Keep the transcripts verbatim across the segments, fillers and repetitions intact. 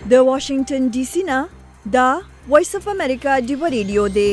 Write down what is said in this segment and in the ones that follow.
د واشنگټن ډي سي نه دا وایس اف امریکا دی ریډیو دی.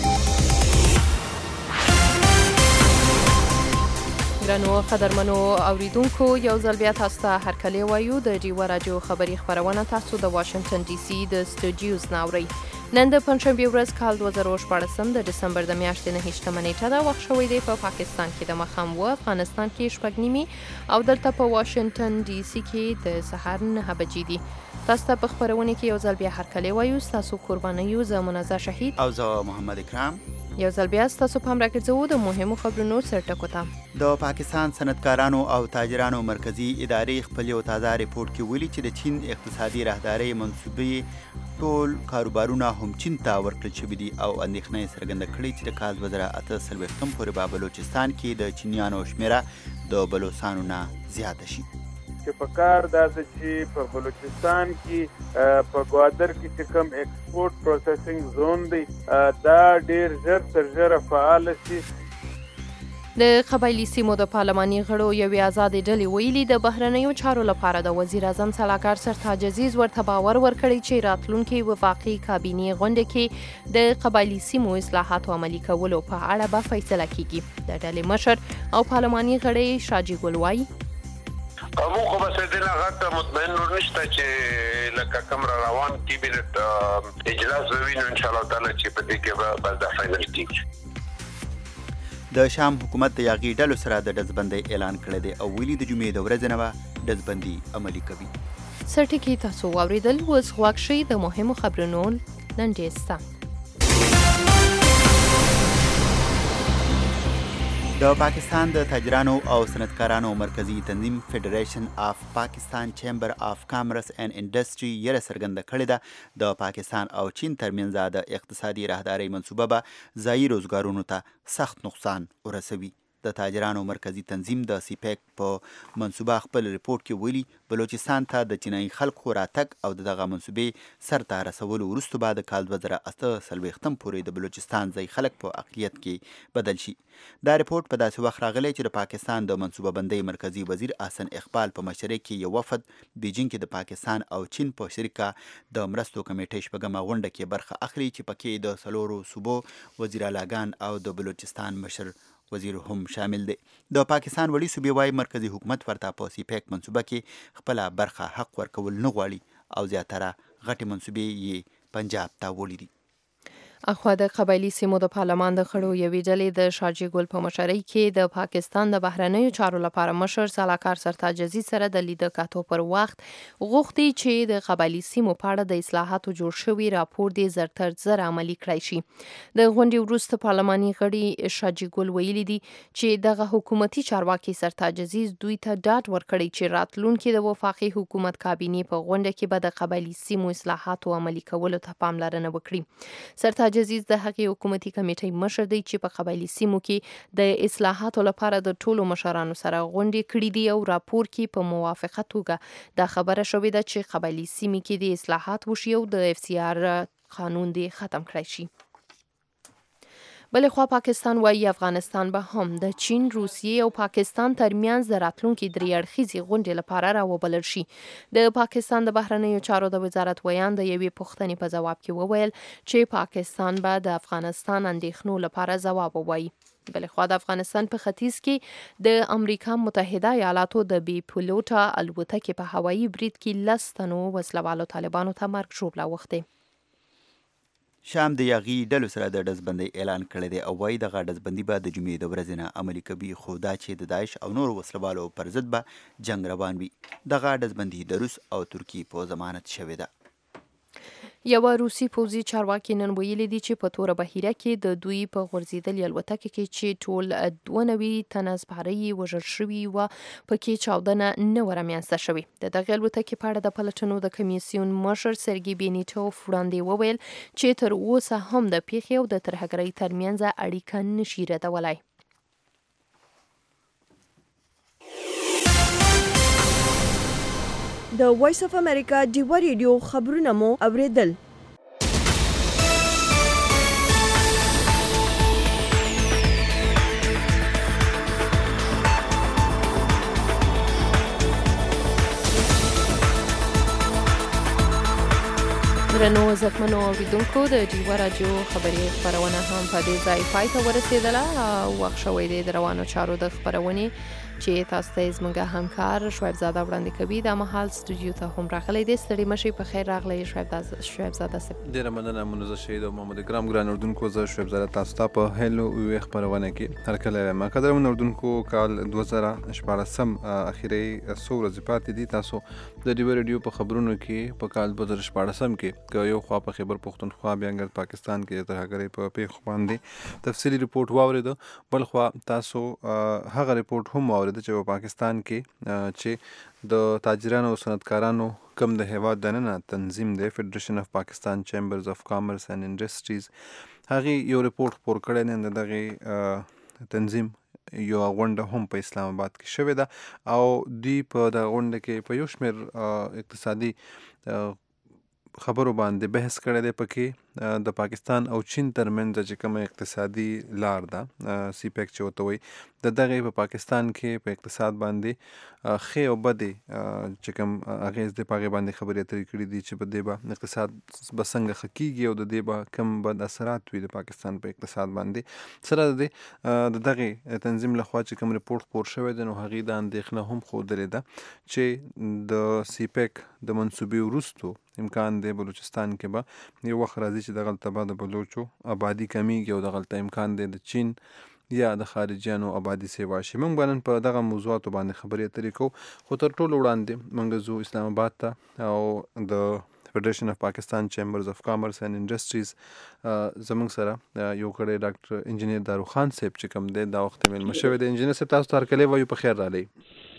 ګرانو قدرمنو اوریدونکو، یو ځل بیا تاسو ته هرکلی وایو. د ډیوه راډیو خبري خبرونه تاسو د واشنگټن ډي سي د سټوډیوز نه اورئ. نن د پنځشنبې ورځ کال دوه زره شپاړسم د ډسمبر د میاشتې نهه نیټه ده. وخت شوی دی په پا پاکستان کې د ماښام و، افغانستان کې شپږ نیمې او دلته په واشنگټن ډي سي کې د سهار نهه بجې دي. تاسو ته په خبرونه کې یو ځل بیا هرکلی وایو. ستاسو قربانیو زه منازه شهید او زه محمد اکرام. یو ځل بیا ستاسو پام راګرځوو د مهمو خبرونو سرټکو ته. د پاکستان صنعتکارانو او تاجرانو مرکزی ادارې خپل یو تازه ریپورت کې ویلي چې د چین اقتصادي راهدارۍ منصوبې ټول کاروبارونه هم چین ته ورکړل شوي دي او اندېښنه یې څرګنده کړې چې د کال دوه زره اته څلوېښتم پورې به بلوچستان کې د چینیانو شمېره د بلوڅانو نه زیاته شي. چې په کار دا ده چې په بلوچستان کې په ګوادر کې چې کوم ایکسپورټ پروسیسینګ زون دی دا ډیر ژر تر ژره فعال شي. د قبایلي سیمو د پارلماني غړو یوې آزادې ډلې ویلي د بهرنیو چارو لپاره د وزیر اعظم سلاکار سرتاج عزیز ورته باور ورکړی چې راتلونکي وفاقي کابینې غونډه کې د قبایلي سیمو اصلاحاتو عملي کولو په اړه به فیصله کیږي. د ډلې مشر او پارلماني غړی شاجي ګل وایي مو خو بس د لغت مطمئن نشته چې لکه کوم روان کیبنټ اجلاس ووینو ان شاء الله تعالی چې په دې کې به بل د فائنل کیږي. د شام حکومت د یاغي ډلو سره د ډزبندۍ اعلان کړی دی او ویلي د جمعې د ورځې نه به ډزبندي عملي کوي. سرټکي تاسو واوریدل. اوس غوږ شئ د مهمو خبرونو لنډیز ته. د پاکستان د تاجرانو او صنعتکارانو مرکزی تنظیم فیډریشن آف پاکستان چیمبر آف کامرس اینڈ انډسټري یې څرګنده کړې ده د پاکستان او چین ترمنځ د اقتصادي راهدارۍ منصوبه به ځایي روزګارونو ته سخت نقصان ورسوي. د تاجرانو مرکزی تنظیم د سیپیک په منصوبه خپل ریپورت کې ویلي بلوچستان ته د چینایي خلکو راتګ او دغه منصوبې سرته رسولو وروسته به د کال دوه زره اته څلوېښتم پورې د بلوچستان ځایي خلک په اقلیت کې بدل شي. دا ریپورت په داسې وخت راغلی چې د پاکستان د منصوبه بندۍ مرکزی وزیر احسن اقبال په مشرۍ کې یو وفد بیجینګ کې د پاکستان او چین په شریکه د مرستو کمیټې شپږمه غونډه کې برخه اخلي چې پکې د څلورو صوبو وزیراعلاګان او د بلوچستان مشر وزیر هم شامل دی. د پاکستان وړي صوبې وايي مرکزی حکومت ورته په سیپیک منصوبه کې خپله برخه حق ورکول نه غواړي او زیاتره غټې منصوبې یې پنجاب ته وړي دي. اخوا د قبایلي سیمو د پارلمان د غړو یوې ډلې د شاجي ګل په مشرۍ کې د پاکستان د بهرنیو چارو لپاره مشر سلاکار سرتاج عزیز سره د لیده کاتو پر وخت غوښتي چې د قبایلي سیمو په اړه د اصلاحاتو جوړ شوی راپور دی زر تر زر عملي کړی شي. د غونډې وروسته پارلماني غړي شاجي ګل ویلي دي چې دغه حکومتي چارواکي سرتاج عزیز دوی ته ډاډ ورکړی چې راتلونکي د وفاقي حکومت کابینې په غونډه کې به د قبایلي سیمو اصلاحاتو عملي کولو ته پاملرنه وکړي. سرتاج عزیز د هغې حکومتي کمیټې مشر دی چې په قبایلي سیمو کې د اصلاحاتو لپاره د ټولو مشرانو سره غونډې کړي دي او راپور کې په موافقه توګه دا خبره شوې ده چې قبایلي سیمې کې د اصلاحات وشي او د اف سی آر قانون دی ختم کړی شي. بلې خوا پاکستان وایي افغانستان به هم د چین، روسیې او پاکستان ترمنځ د راتلونکي درې اړخیزې غونډې لپاره راوبلل شي. د پاکستان د بهرنیو چارو د وزارت ویان د یوې پوښتنې په ځواب کې وویل چې پاکستان به د افغانستان اندېښنو لپاره ځواب ووایي. بلې خوا د افغانستان په ختیځ کې د امریکا متحده ایالاتو د بي پیلوټه الوتکې په هوایي برید کې لس تنو وسلوالو طالبانو ته مرګ ژوبله اوښتې. شام د یاغي ډلو سره د ډزبندۍ اعلان کړی دی او وایي دغه ډزبندي به د جمعې د ورځې نه عملي کوي، خو دا چې د داعش او نورو وسلوالو پر ضد به جنگ روان وي. دغه ډزبندي د روس او ترکیې په ضمانت شوې ده. یوه روسي پوځي چارواکي نن ویلي دي چې په توره بحیره کې د دوی په غورځېدلې الوتکه کې چې ټول دوه نوي تنه سپاره یې وژل شوي وه پکې چاودنه نه وه رامنځته شوې. د دغې الوتکې په اړه د پلټنو د کمیسیون مشر سرګي بینیټوف وړاندې وویل چې تر اوسه هم د پیښې او د ترهګرۍ ترمنځ اړیکه نشي ردولی. د وایس اف امریکا ډیوه ریډیو خبرونه مو اوریدل. درنو زخمنو اوریدونکو د جیوا راډیو خبري خبرونه هم په دې ځای پای ته ورسېدله او وخت شوی دی د روانو چارو د خبرونې چې تاسو ته زموږ همکار شعیب زاده وړاندې کوي دا مهال سټوډیو ته هم راغلی دی. ستړي مشي په خیر راغلی شعیب شعیب زاده صاحب. ډیره مننه منوزه شهید او محمد ګرام ګران اردوونکو. زه شعیب زاده تاسو ته په هلو وی خبرونه کې هر کله ما قدرمن اردوونکو کال دوه زره شپاړسم اخیری څو ورځې پاتې دي. تاسو د ډیو ریډیو په خبرونو کې په کال دوه زره شپاړسم کې یو خوا په خیبر پختونخوا بیانګر پاکستان کې ترهګرۍ په پیښو باندې تفصیلي ریپورت واورید، بل خوا تاسو هغه ریپورت هم واورید چې په پاکستان کې چې د تاجرانو او صنعتکارانو کم د هیواد دننه تنظیم دی فیډریشن اف پاکستان چیمبرز اف کامرس اینڈ انډسټریز، هغې یو ریپورت خپور کړی دی. د دغې تنظیم یو غونډه هم په اسلام آباد کې شوې ده او دوی په دغه غونډه کې په یو شمېر اقتصادي خبرو باندې بحث کړی دی. پکې د پاکستان او چین ترمنځ چې کومه اقتصادي لار ده سی پیک چې ورته وایي، د دغې په پاکستان کې په اقتصاد باندې ښې او بدې چې کوم اغېز دی په هغې باندې خبرې اترې کړي دي چې په دې به اقتصاد به څنګه ښه کېږي او د دې به کوم بد اثرات وي د پاکستان په اقتصاد باندې. سره د دې د دغې تنظیم لخوا چې کوم ریپورټ خپور شوی دی نو هغې دا اندېښنه هم ښودلې ده چې د سی پیک د منصوبې وروستو امکان دی بلوچستان کې به یو وخت راځي چې دغلته به د بلوچو آبادي کمیږي او دغلته امکان دی د چین یا د خارجیانو آبادي سیوا شي. موږ به نن په دغه موضوعاتو باندې خبرې اترې کوو، خو تر ټولو وړاندې موږ ځو اسلام آباد ته او د فیډریشن اف پاکستان چیمبرز اف کامرس اینڈ انډسټریز زموږ سره یو کړی ډاکټر انجینیر داروخان صاحب چې کوم دی دا وخت میلمه شوی دی. انجینیر صاحب تاسو ته هرکلی وایو، په خیر راغلی.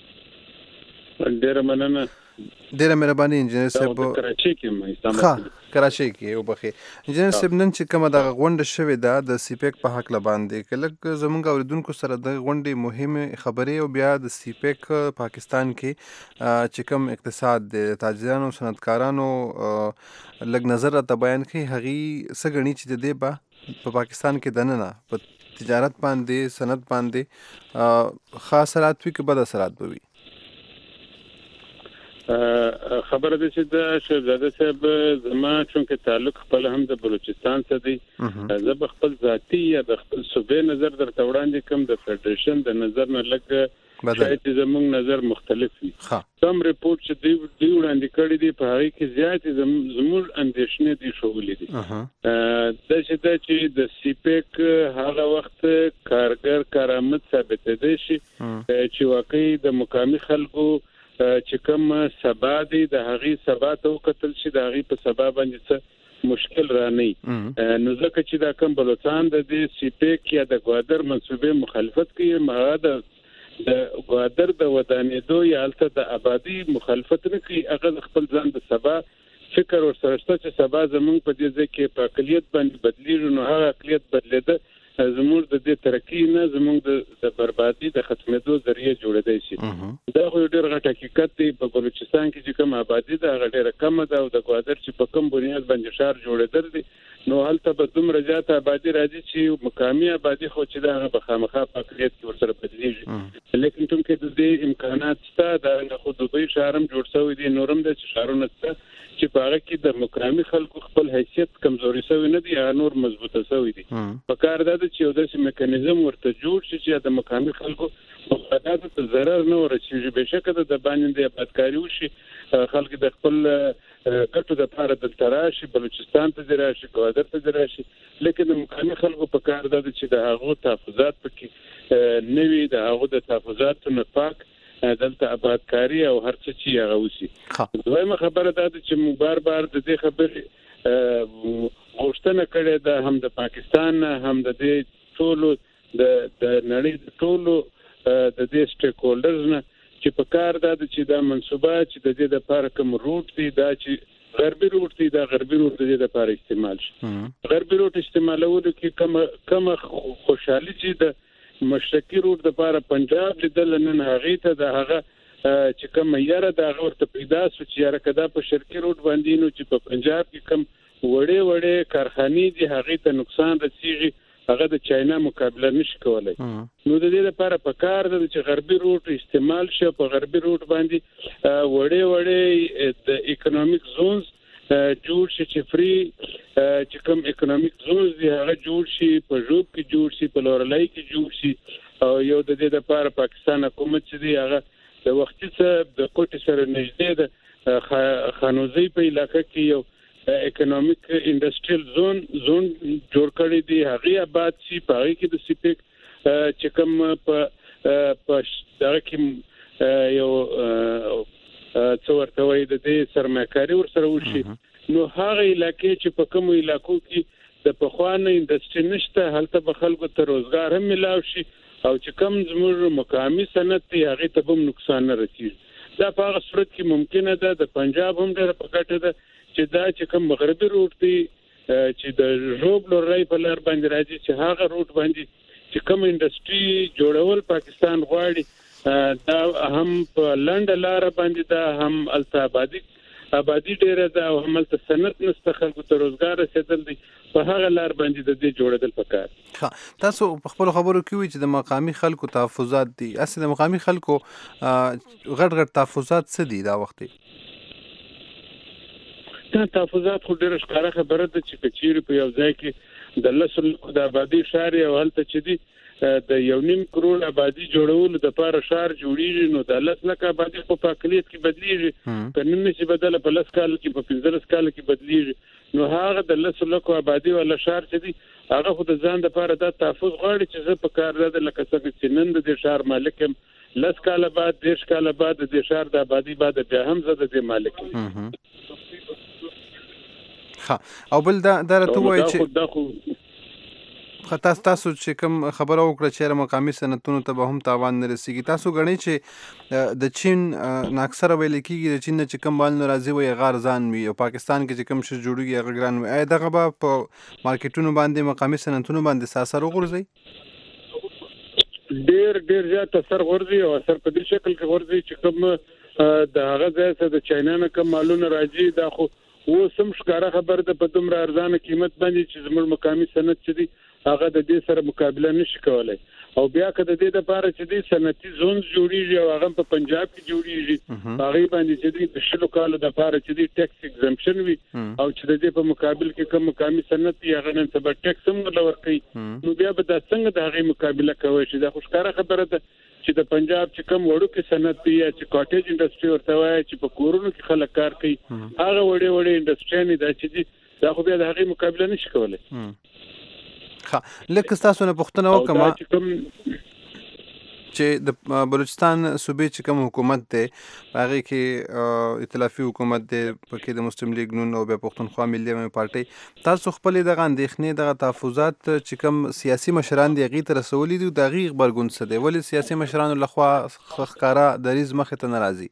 ډېره مننه. ډیره مهرباني انجینیر صاحب. کراچۍ کې اسلام آباد کراچۍ کې یو بخیر. انجینیر صاحب نن چې کومه دغه غونډه شوې ده د سی پیک په هکله باندې که لږ زموږ اورېدونکو سره د غونډې مهمې خبرې او بیا د سی پیک پاکستان کې چې کوم اقتصاد دی د تاجرانو صنعتکارانو لږ نظر راته بیان کړي، هغې څه ګڼي چې د دې به په پاکستان کې دننه په تجارت باندې صنعت باندې ښه اثرات وي که بد اثرات به وي؟ خبره ده چې د شهزاده صاحب زما چونکې تعلق خپل هم د بلوچستان سره دی، زه به خپل ذاتي یا د خپل صوبې نظر درته وړاندې کوم، د فیډریشن د نظر نه لږ شاید زموږ نظر مختلف وي. کوم ریپورت چې دوی دوی وړاندې کړی دی په هغې کې زیاتې زموږ اندېښنې دي ښوولې دي. دا چې دا چې د سی پیک هغه وخت کارګر کارآمد ثابتېدی شي چې واقعي د مقامي خلکو چې کوم سبا دی د هغې سبا ته وکتل شي، د هغې په سبا باندې څه مشکل را نه وي. نو ځکه چې دا کوم بلوچستان د دې سی پیک یا د ګوادر منصوبې مخالفت کوي، هغه د د ګوادر د ودانېدو یا هلته د آبادي مخالفت نه کوي، هغه د خپل ځان د سبا فکر ورسره شته چې سبا زموږ په دې ځای کې په اقلیت باندې بدلېږي، نو هغه اقلیت بدلېده زموږ د دې ترقي نه زموږ د بربادي د ختمېدو ذریعه جوړېدی شي. دا خو یو ډېر غټ حقیقت دی. په بلوچستان کې چې کوم آبادي ده هغه ډېره کمه ده او د ګوادر چې په کوم بنیاد باندې ښار جوړېدل دي نو هلته به دومره زیاته آبادي راځي چې مقامي آبادي خو چې ده هغه به خامخا په اقلیت کې ورسره بدلېږي. لیکن چونکې د دې امکانات شته، دا خو دوبۍ ښار هم جوړ شوی دی، نور هم داسې ښارونه شته چې په هغه کې د مقامي خلکو خپل حیثیت کمزوري شوی نه دی، هغه نور مضبوطه شوی دی. په کار دا ده چې یو داسې میکانیزم ورته جوړ شي چې د مقامي خلکو مفاداتو ته ضرر نه ورسېږي. بېشکه د د باندې د آبادکاري وشي، خلک د خپل ګټو دپاره دلته راشي، بلوچستان ته دې راشي، ګوادر ته دې راشي، لیکن د مقامي خلکو په کار دا ده چې د هغو تحفظات پکې نه وي، د هغو د تحفظاتو نه پاک دلته آبادکاري او هر څه چې هغه وشي. دویمه خبره دا ده چې موږ بار بار د دې خبرې غوښتنه کړې ده، هم د پاکستان نه هم د دې ټولو د نړۍ د ټولو د دې سټیک هولډرز نه چې په کار دا ده چې دا منصوبه چې د دې دپاره کوم روټ دی، دا چې غربي روټ دی، دا غربي روټ د دې دپاره استعمال شي. غربي روټ استعمالولو کې کومه خوشحالي چې د مشرقي روټ دپاره پنجاب لیدل، نن هغې ته د هغه چې کومه یاره د هغه ورته پیدا سو چې یاره که دا په شرقي روټ باندې نو چې په پنجاب کې کوم وړې وړې کارخانې دي هغې ته نقصان رسېږي، هغه د چاینا مقابله نشي کولای. نو د دې لپاره په کار ده چې غربي روټ استعمال شي، په غربي روټ باندې وړې وړې د اکونومیک زونز جوړ شي چې فری چې کوم اکونومیک زونز دی هغه جوړ شي په جوب کې جوړ شي په لورلای کې جوړ شي او یو د دې لپاره پاکستان حکومت چې دی هغه د وختي څخه د کوټې سره نږدې د خانوزي په علاقې کې یو اکونومیک انډستریال زون زون جوړ کړی دی هغه آباد شي په هغه کې د سیپیک چې کوم په په دغه کې یو څو ورته وایي د دې سرمایه‌کاري ورسره وشي نو هغه علاقې چې په کوم علاقو کې د پخوانه انډستری نشته هلته به خلکو ته روزګار هم ملاوي شي او چې کوم زموږ مقامي صنعت دی هغه ته هم نقصان نه رسیږي دا په هغه صورت کې ممکنه ده د پنجاب هم ډېر په ګټه ده چې دا چې کوم مغربي روټ دی چې د ژوب لوري په لار باندې راځي چې هغه روټ باندې چې کوم انډستری جوړول پاکستان غواړي دا هم په لنډه لار باندې دا هم التابادي آبادی ډیره ده او هم الته صنعت نشته خلکو ته روزګار رسیدل دي په هغه لار باندې د دې جوړېدل پکار ښه تاسو په خپل خبرو کې وی چې د مقامی خلکو تحفظات دي اصل د مقامی خلکو غټ غټ تحفظات څه دي دا وخت دا تحفظات خو ډیره ښکاره خبره ده چې کچېری په یو ځای کې د لسل د آبادی شهر او هلته چې دي د یو نیم کروڑ آبادی جوړول د پاره شهر جوړیږي نو د لس لک آبادی په پاکلیت کې بدلیږي کنن نشي بدله په لس کال کې په پنځلس کال کې بدلیږي نو هغه د لس لک آبادی ولا شهر چې دي هغه خو د ځان د پاره د تحفظ غواړي چې زه په کار ده لکه څنګه چې نن د شهر مالک لس کال بعد دیش کال بعد د شهر د آبادی بعد بیا هم زه د مالک ها او بل دا درته وایي چې خاص تاسو چې کوم خبره وکړه چې مقامي صنعتونو ته به هم تاوان نه رسیږي تاسو غنئ چې د چین ناکسره ویل کېږي د چین چې کوم مال ناراضي وي غار ځان وي او پاکستان کې چې کوم شي جوړیږي هغه ګران وي اې دغه به په مارکیټونو باندې مقامي صنعتونو باندې اثر وغورځي ډېر ډېر زیات اثر ورځي او اثر په دې شکل کې ورځي چې کوم د هغه ځای څخه د چاینا نه کوم مالونه راځي دا خو و سم ښکاره خبر ده په دومره ارزانه قیمت باندې چې زموږ مقامي صنعت چې دي هغه د دې سره مقابله نشي کولای او بیا که د دې لپاره چې د صنعتي زون جوړیږي او هغه په پنجاب کې جوړیږي هغه باندې چې د شلو کالو لپاره چې د ټیکس ایگزمپشن وي او چې د دې په مقابل کې کوم مقامي صنعت هغه نن سبا ټیکس هم ولور کوي نو بیا به د څنګه د هغه مقابله کوي چې دا خوشکاره خبره ده چې د پنجاب چې کوم وړو کې صنعت دی چې کاټیج انډستری ورته وایي چې په کورونو کې خلک کار کوي هغه وړي وړي انډستری نه دا چې دا خو بیا د هغه مقابله نشي کولای ها لکه تاسو نه پوښتنه وکم چې د بلوچستان صوبې چې کوم حکومت دی هغه کې ائتلافي حکومت دی پکې د مسلم لیگ نون او بیا پښتونخوا ملي پارټي تاسو خپل دغه اندېښنې دغه تحفظات چې کوم سیاسي مشران دی غي تر رسولي دي د غي خبرګون څه دی ولې سیاسي مشران لخوا خخکارا دریز مخه ته ناراضي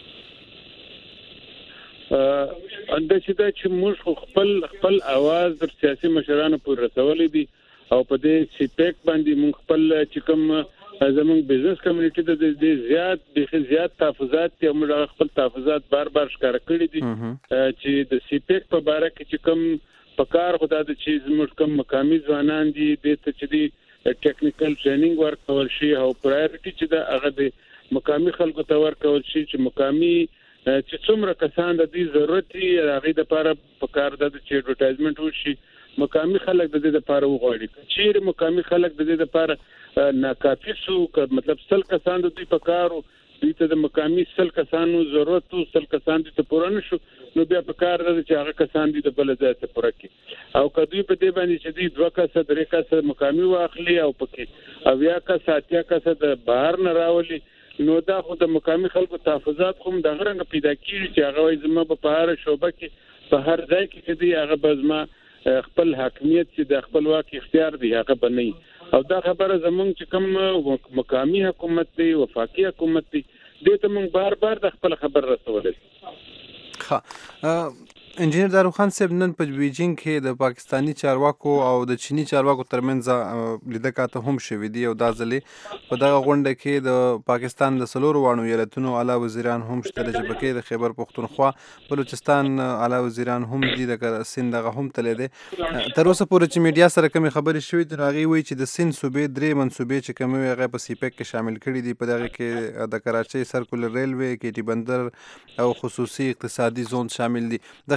انده چې دا چې موږ خپل خپل आवाज در سیاسي مشرانو پر رسولې دي او په دې سیپیک باندې موږ خپل چې کوم زموږ بزنس کمیونټي د زیات د زیات تحفظات ته موږ خپل تحفظات بار بار ښکار کړی دي چې د سیپیک په اړه کې چې کوم پکار خدای د چیز موږ کوم مقامي ځوانان دي د ته چې دي ټیکنیکل ټریننګ ورکول شي او پرایورټي چې د هغه د مقامي خلکو ته ورکول شي چې مقامي چې څومره کسان د دې ضرورت لري هغه د لپاره پکار د چې ایڈورټایزمنت وشي مقامي خلک د دې لپاره وغواړي چې مقامي خلک د دې لپاره ناکافي سو مطلب سل کسان د دې پکارو دې ته د مقامي سل کسانو ضرورت او سل کسان دې ته پوره نشو نو بیا پکار د چې هغه کسان دې د بل ځای ته پوره کړي او کدی په دې باندې چې دې دوه کسه درې کسه مقامي واخلي او پکې او یا کسه اتیا کسه د بهر نه راولي نو دا خو د مقامي خلکو تحفظات کوم د غرنګ پیدا کیږي چې هغه زما په هر شوبه کې په هر ځای کې چې دی هغه بزما خپل حاکمیت چې د خپل واک اختیار دی هغه بنئ او دا خبره زمونږ چې کوم مقامي حکومت دی وفاقي حکومت دی دې ته موږ بار بار د خپل خبر رسولې ها انجینر دارو خان صاحب نن په بیجینګ کې د پاکستانی چارواکو او د چینی چارواکو ترمنځ لیدکاته هم شوې دي او دا ځلې په دغه غونډه کې د پاکستان د سلور وانو ایالتونو اعلی وزیران هم شته چې پکې د خیبر پختونخوا بلوچستان اعلی وزیران هم دي د سند دغه هم تللی دي تر اوسه پورې چې میډیا سره کومې خبرې شوې دي هغه وایي چې د سند صوبې درې منصوبې چې کومې هغه په سیپیک کې شامل کړي دي په دغه کې د کراچۍ سرکولر ریلوی کې ټي بندر او خصوصي اقتصادي زون شامل دي د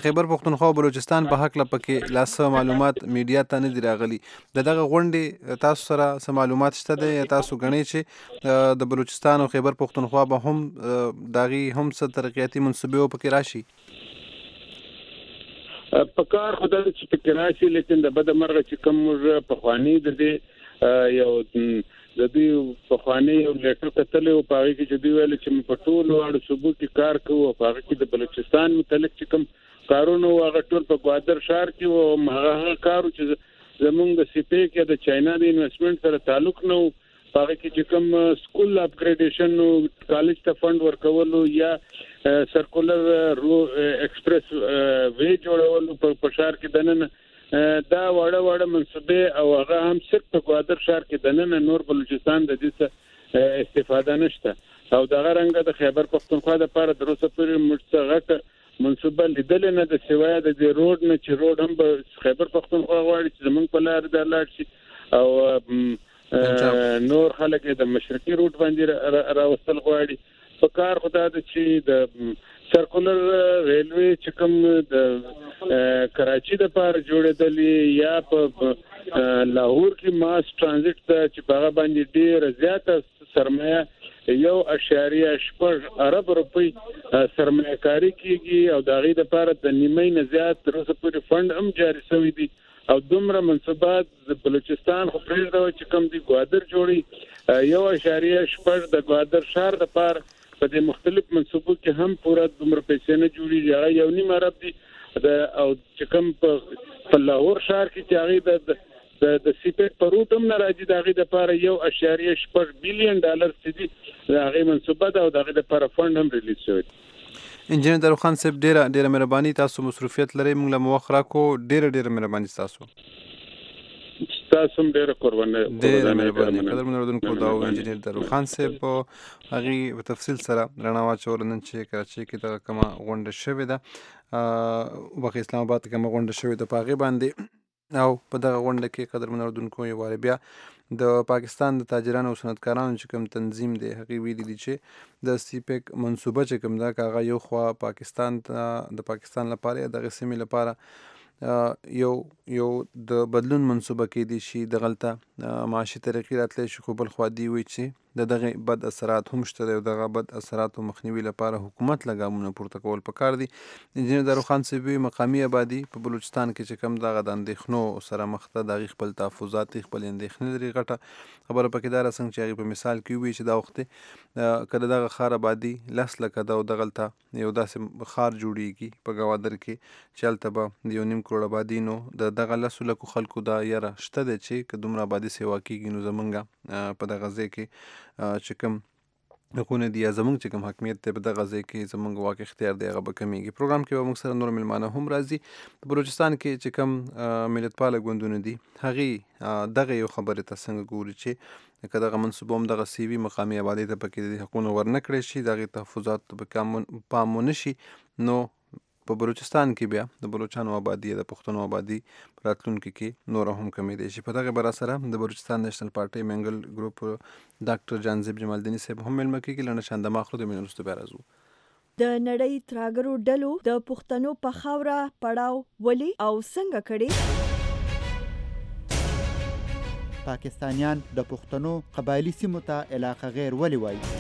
خیبر پختونخوا او بلوچستان په حق لپاره لاسه معلومات میډیا ته نه دی راغلي. د دغه غونډې تاسو سره څه معلومات شته دی؟ تاسو غنئ چې د بلوچستان او خیبر پختونخوا به هم داغي هم څه ترقیاتي منصوبې پکې راشي؟ په کار خدای چې فکر راشي، لیکن د بد مرغه چې کوم موږ په خواني د دې یو د دې په خواني یو لیټر کتل او په هغه کې چې دی ویل چې په ټولو اړ صوبو کې کار کوو، په هغه کې د بلوچستان متعلق چې کوم کارونه هغه ټول په ګوادر شهر کې او هغه کارو چې زمونږ د سیپیک یا د چاینا د انویسټمنټ سره تعلق نه و، په هغه کې چې کوم سکول اپګریډیشن او کالج ته فند ورکول یا سرکولر رو ایکسپریس وی جوړول په شهر کې دننه دا وړه وړه منصوبې او هغه هم صرف په ګوادر شهر کې دننه، نور بلوچستان د دې استفاده نشته او دغه رنګ د خیبر پختونخوا د لپاره د روسه پورې مشترک منصوبه لیدل نه د سیوای د دې روډ نه چې روډ هم په خیبر پختونخوا غواړي چې زمونږ په لار د لاړ شي او نور خلک د مشرقي روډ باندې راوستل غواړي. په کار خدای د چې د سرکولر ریلوی چې کوم د کراچي د پاره جوړېدلې یا په لاهور کې ماس ټرانزیټ ته چې په هغه باندې ډېر زیاته سرمایه یو اشاریه شپږ ارب روپۍ سرمایه کاری کیږي او د هغې دپاره د نیمۍ نه زیات تر اوسه پورې فنډ هم جاري شوی دی او دومره منصوبات د بلوچستان خو پرېږده چې کوم دی ګوادر جوړي یو اشاریه شپږ د ګوادر شهر دپاره په دې مختلف منصوبو کې هم پوره دومره پیسې نه جوړیږي. هغه یو نیم ارب دی او چې کوم په لاهور شهر کې چې هغې د د سیپیک په روټ هم نه راځي، د هغې دپاره یو اشاریه شپږ بیلیون ډالر چې دي د هغې منصوبه ده او د هغې دپاره فنډ هم ریلیز شوی دی. انجینر داروخ خان صاحب ډیره ډیره مهرباني، تاسو مصروفیت لرئ، موږ له مو وخت راکړو، ډیره ډیره مهرباني ستاسو. تاسو هم ډیره قربانه ډیره مهرباني. قدرمن اردوونکو دا و انجینر داروخ خان صاحب هغې په تفصیل سره رڼا واچوله نن چې کراچۍ کې دغه کومه غونډه شوې ده، وخت اسلام آباد کې کومه غونډه شوې ده په هغې باندې، او په دغه غونډه کې قدرمن اردوونکو یو وارې بیا د پاکستان د تاجرانو او صنعتکارانو چې کوم تنظیم دی هغې ویلي دي چې د سیپیک منصوبه چې کوم ده که هغه یو خوا پاکستان ته د پاکستان لپاره یا دغه سیمې لپاره یو یو د بدلون منصوبه کېدی شي، د غلطه معاشي ترقي راتلی شي، خو بل خوا دی وایي چې د دغه بد اثرات هم شته دی او دغه بد اثراتو مخنیوي لپاره حکومت له ګامونه پورته کول پکار دي. انجینر داروخ خان صاحب مقامي آبادي په بلوچستان کې چې کوم دغه د اندېښنو سره مخ ده، د هغې خپل تحفظات خپل اندېښنې لري. غټه خبره پکې دا راڅنګ چې هغې په مثال کې ووایي چې دا وخت که د دغه ښار آبادي لس لکه ده او دغلته یو داسې ښار جوړیږي په ګوادر کې چې هلته به د یو نیم کروړ آبادي، نو د دغه لسو لکو خلکو دا یره شته دی چې که دومره آبادي سیوا کېږي نو زمونږ په دغه ځای کې چې کوم حقونه دي یا زمونږ چې کوم حاکمیت دی په دغه ځای کې زمونږ واک اختیار دی هغه به کمیږي. پروګرام کې به موږ سره نور میلمانه هم راځي. په بلوچستان کې چې کوم ملتپاله ګوندونه دي هغې دغه یو خبرې ته څنګه ګوري چې که دغه منصوبه هم دغه سی وي مقامي آبادۍ ته پکې د حقونه ورنه کړی شي، د هغې تحفظاتو په پام ونه شي، نو په بلوچستان کې بیا د بلوچانو آبادي یا د پښتنو آبادي په راتلونکي کې نور هم کمیدی شي. په دغه باره سره د بلوچستان نیشنل پارټۍ منګل ګروپ ډاکټر جانزیب جمالدیني صاحب هم میلمه کېږي. لنډه شان دمه اخلو، د مینې وروسته بیا راځو. د نړۍ ترهګرو ډلو د پښتنو په خاوره پړاو ولې او څنګه کړي؟ پاکستانیان د پښتنو قبایلی سیمو ته علاقه غیر ولې وایي؟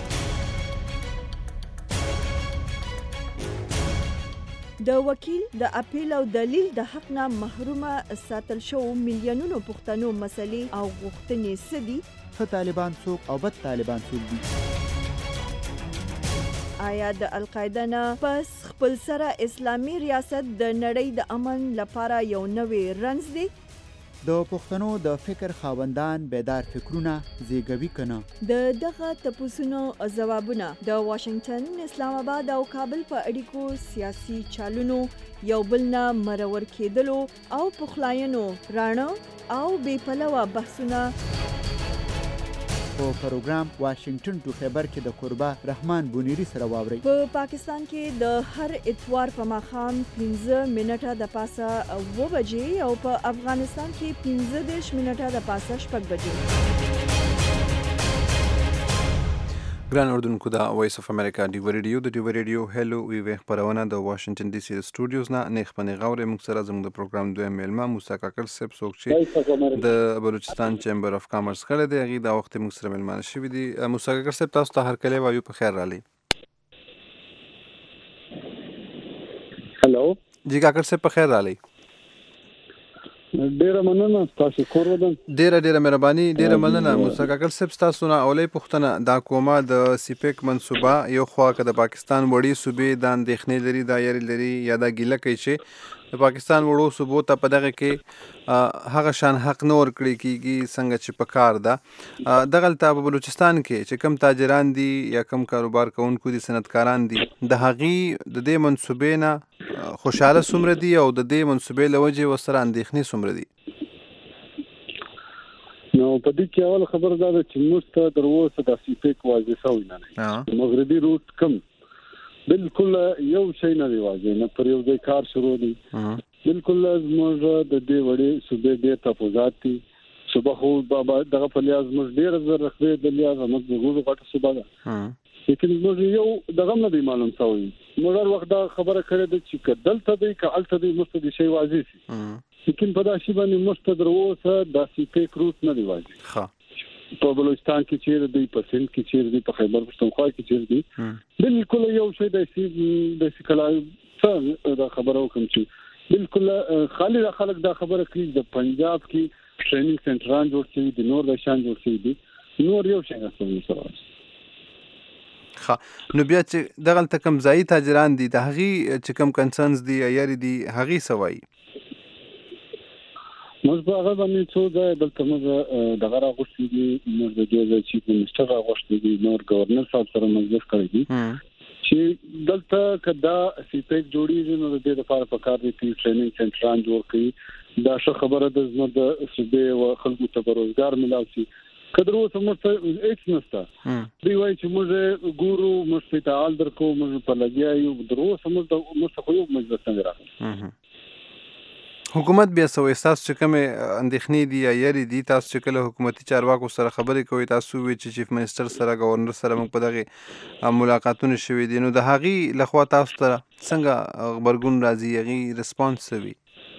د وکیل د اپیل او دلیل د حق نه محرومه ساتل شو میلیونونو پښتنو مسلې او غوښتنې څه دي؟ ښه طالبان څوک او بد طالبان څوک دي؟ آیا د القاعده نه پس خپل سره اسلامي ریاست د نړۍ د امن لپاره یو نوې رنځ دی؟ د پښتنو د فکر خاوندان بیدار فکرونه زیږوي کنه؟ د دغه تپوسونو ځوابونه د واشنگټن، اسلام آباد او کابل په اړیکو سیاسي چالونو یو بل نه مرور کېدلو او پخلاینو راڼه او بې پلوه بحثونه په پروګرام واشنگټن ټو خیبر کې د قربا رحمان بونیری سره واورئ. په پاکستان کې د هر اتوار په ماښام پنځه منټه د پاسه اوه بجې او په افغانستان کې پنځه دېرش منټه د پاسه شپږ بجې. ګران اردوونکو د وایس اف امریکا ډیو ریډیو د ډیو ریډیو هلو وی وی خبرونه د واشنگټن ډي سي د سټوډیوز نه نیخ پنې غوړې موږ سره زموږ د پروګرام دویم میلمه موسی کاکړ صاحب څوک چې د بلوچستان چیمبر اف کامرس کړی دی هغې دا وخت موږ سره میلمانه شوي دي. موسی کاکړ صاحب تاسو ته هرکلی وایو په خیر راغلی. هلو جی کاکړ صاحب په خیر راغلی. ډیره مننه تاسو کور ودان. ډیره ډیره مهرباني ډیره مننه موسی کاکړ صاحب تاسو نه اولې پوښتنه دا کومه د سیپیک منصوبه یو خوا که د پاکستان وړي صوبې د اندېښنې لري دا یاري لري یا دا ګیله کوي چې د پاکستان وړو صوبو ته په دغه کې هغه شان حق نه ورکړی کېږي څنګه چې په کار ده. دغلته په بلوچستان کې چې کم تاجران دي یا کم کاروبار کوونکو دي صنعتکاران دي د هغې د دې منصوبې نه خوشحاله څومره دي او د دې منصوبې له وجې ورسره اندېښنې څومره دي؟ نو په دې کې اول خبره دا ده چې موږ ته تر اوسه د سیپیک واضح شوی نه دی. مغربي روټ کم بالکل یو شی نه دی واضح، نه پر یو ځای کار شروع دی. بالکل زموږ د دې وړې صوبې ډېر تفاوضات دي. صوبه خو بابا دغه په لیاز موږ ډېر زر رخوې د لیاز موږ زغورو غټه صوبه ده، لیکن موږ یو دغه نه دی معلوم شوی. موږ هر وخت دا خبره کړې ده چې که دلته دی که هلته دی موږ ته د شی واضح شي، لیکن په دا شي باندې موږ ته تر اوسه د سیپیک روټ نه دی واضح. په بلوچستان کې چیرې دی، په سند کې چیرې دی، په خیبر پښتونخوا کې چیرې دی. بالکل یو شی د سکلا څه دا خبره وکم چې بالکل خالي د خلک دا خبره کوي د پنجاب کې ټریننګ سنټران جوړ شوي دي، نور د شان جوړ شوي دي، نور یو شی نه سره. ښه نو بیا چې دغلته کم ځایي تاجران دي د هغې چې کم کنسرنز دي یا یاري دي هغې څه وایي؟ موږ په هغه باندې څو ځای دلته موږ دغه راغوښتي دي، موږ د دې ځای چیف منسټر راغوښتي دي، نور ګورنر صاحب سره مجلس کړی دي چې دلته که دا سیپیک جوړیږي نو د دې لپاره پکار دي چې ټریننګ سنټران جوړ کړي. دا ښه خبره ده زموږ د صوبې او خلکو ته به روزګار میلاو شي. که تر اوسه موږ ته هېڅ نشته، دوی وایي چې موږ ګورو، موږ ته تعال درکو، موږ په لګیا یو. تر اوسه موږ ته خو یو مجلس نه دی راغلی. حکومت بیا څه وایي؟ ستاسو چې کومې اندېښنې دي یا یاري دي، تاسو چې کله حکومتي چارواکو سره خبرې کوئ تاسو وایي چې چیف منسټر سره ګورنر سره موږ په دغې ملاقاتونه شوي دي، نو د هغې لخوا تاسو ته څنګه غبرګون راځي، هغې ریسپانس څه وي؟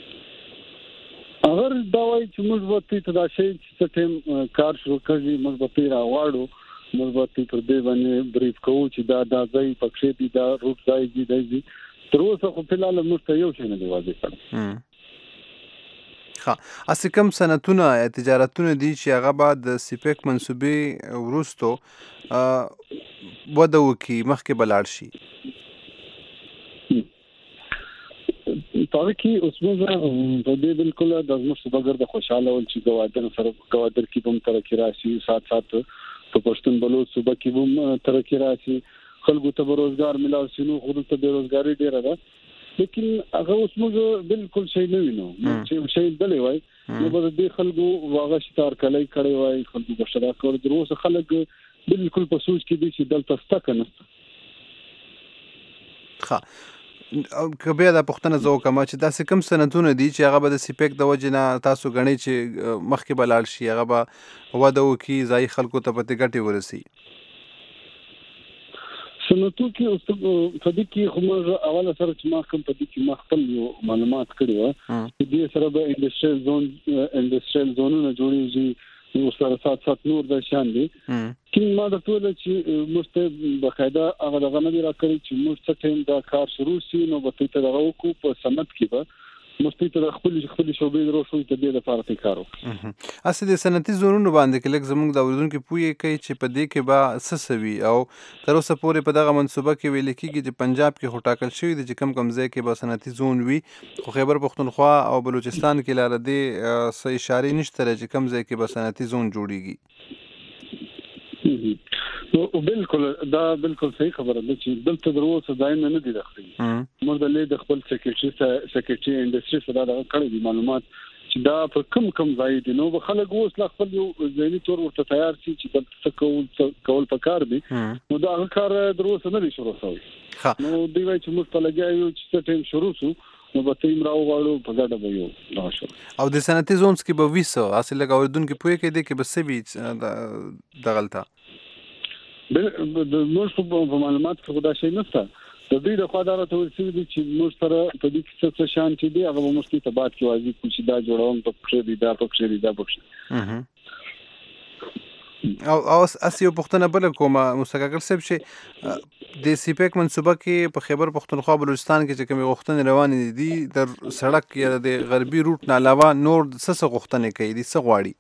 اگر دا وایي چې موږ به ته دا شی چې څه ټایم کار شروع کړي موږ به ته راواړو، موږ به ته پر دې باندې بریف کوو چې دا دا ځای پکښې دي، دا روټ ځای دي، دا دي. تر اوسه خو فلحال موږ ته یو شی نه دی واضح کړی. ښه اسې کوم صنعتونه یا تجارتونه دي چې هغه به د سیپیک منصوبې وروستو وده وکړي، مخکې به لاړ شي؟ په هغه کې اوس موږ په دې بالکل د زموږ صوبګر د خوشحاله ول چې ګوادر سره ګوادر کې به هم ترقي راشي، سات سات په پښتون بلوچ صوبه کې به هم ترقي راشي، خلکو ته به روزګار میلاو شي. نو خو دلته بېروزګاري ډېره ده، لیکن هغه اوس موږ بالکل شی نه وینو. چې شی دلې وای نو به دې خلکو واغه شتار کلی کړی وای، خلکو به شراک کړی. تر اوسه خلک بالکل په سوچ کې دي چې دلته سته که نسته. ښه که بیا دا پوښتنه زه وکړم چې داسې کوم صنعتونه دي چې هغه به د سیپیک د وجې نه تاسو ګڼئ چې مخکې به لاړ شي، هغه به وده وکړي، ځایي خلکو ته پتې ګټې ورسي؟ صنعتو کې اوس په دې کې خو موږ اوله سره چې ما کوم په دې کې ما خپل یو معلومات کړي وو چې دې سره به انډسټریل زون انډسټریل زونونه جوړېږي، نو سره سات سات نور د شان دي. چې ما د ټول چې موږ بقاعده هغه دغه نه دی راکړی چې موږ څه ټایم دا کار شروع شي نو به ته دغه وکړو په صنعت کې به مستې ته خپل خپل شوبې درو شو ته دې لپاره ته کارو. اسې د صنعتي زونونو باندې کې لږ زموږ د اوریدونکو پوهې کوي چې په دې کې به څه سوي او تر اوسه پورې په دغه منصوبه کې ویل کېږي چې پنجاب کې خو ټاکل شوي دي چې کم کم ځای کې به صنعتي زون وي، خو خیبر پښتونخوا او بلوچستان کې لا له دې څه اشارې نشته چې کم ځای کې به صنعتي زون جوړیږي. نو بالکل دا بالکل صحیح خبره ده چې دلته درو ځای نه دي راغلي. موږ د لید خپل سیکریټري سیکریټري انډستری سره دا کړی دي معلومات چې دا په کم کم ځای دي. نو خلک اوس لا خپل یو ځینی تور ورته تیار شي چې دلته کول کول پکار دي، نو دا کار درو نه لري شروع شوی. نو دی وای چې موږ په لګیاو چې ټیم شروع شو نو به تیم راوغواړو په ګډه به یو راشو. او د صنعتي زونز کې به ویسو اصل لګ اوردون کې پوهې کې دي کې به سوي د غلطه د موږ په معلومات کې خدا شي نشته د دې د خدای راته ورسېږي دي چې موږ سره په دې کې څه شان چې دی هغه موږ ته تبات کې واځي چې دا جوړوم په کښې دی دا په کښې دی دا په کښې او او اسی یو پښتنه بل کومه مستقل سب شي د سی پیک منصوبه کې په خیبر پښتونخوا بلوچستان کې چې کوم غوښتنې روانې دي د سړک یا د غربي روټ نه علاوه نور څه څه غوښتنې کوي دي څه غواړي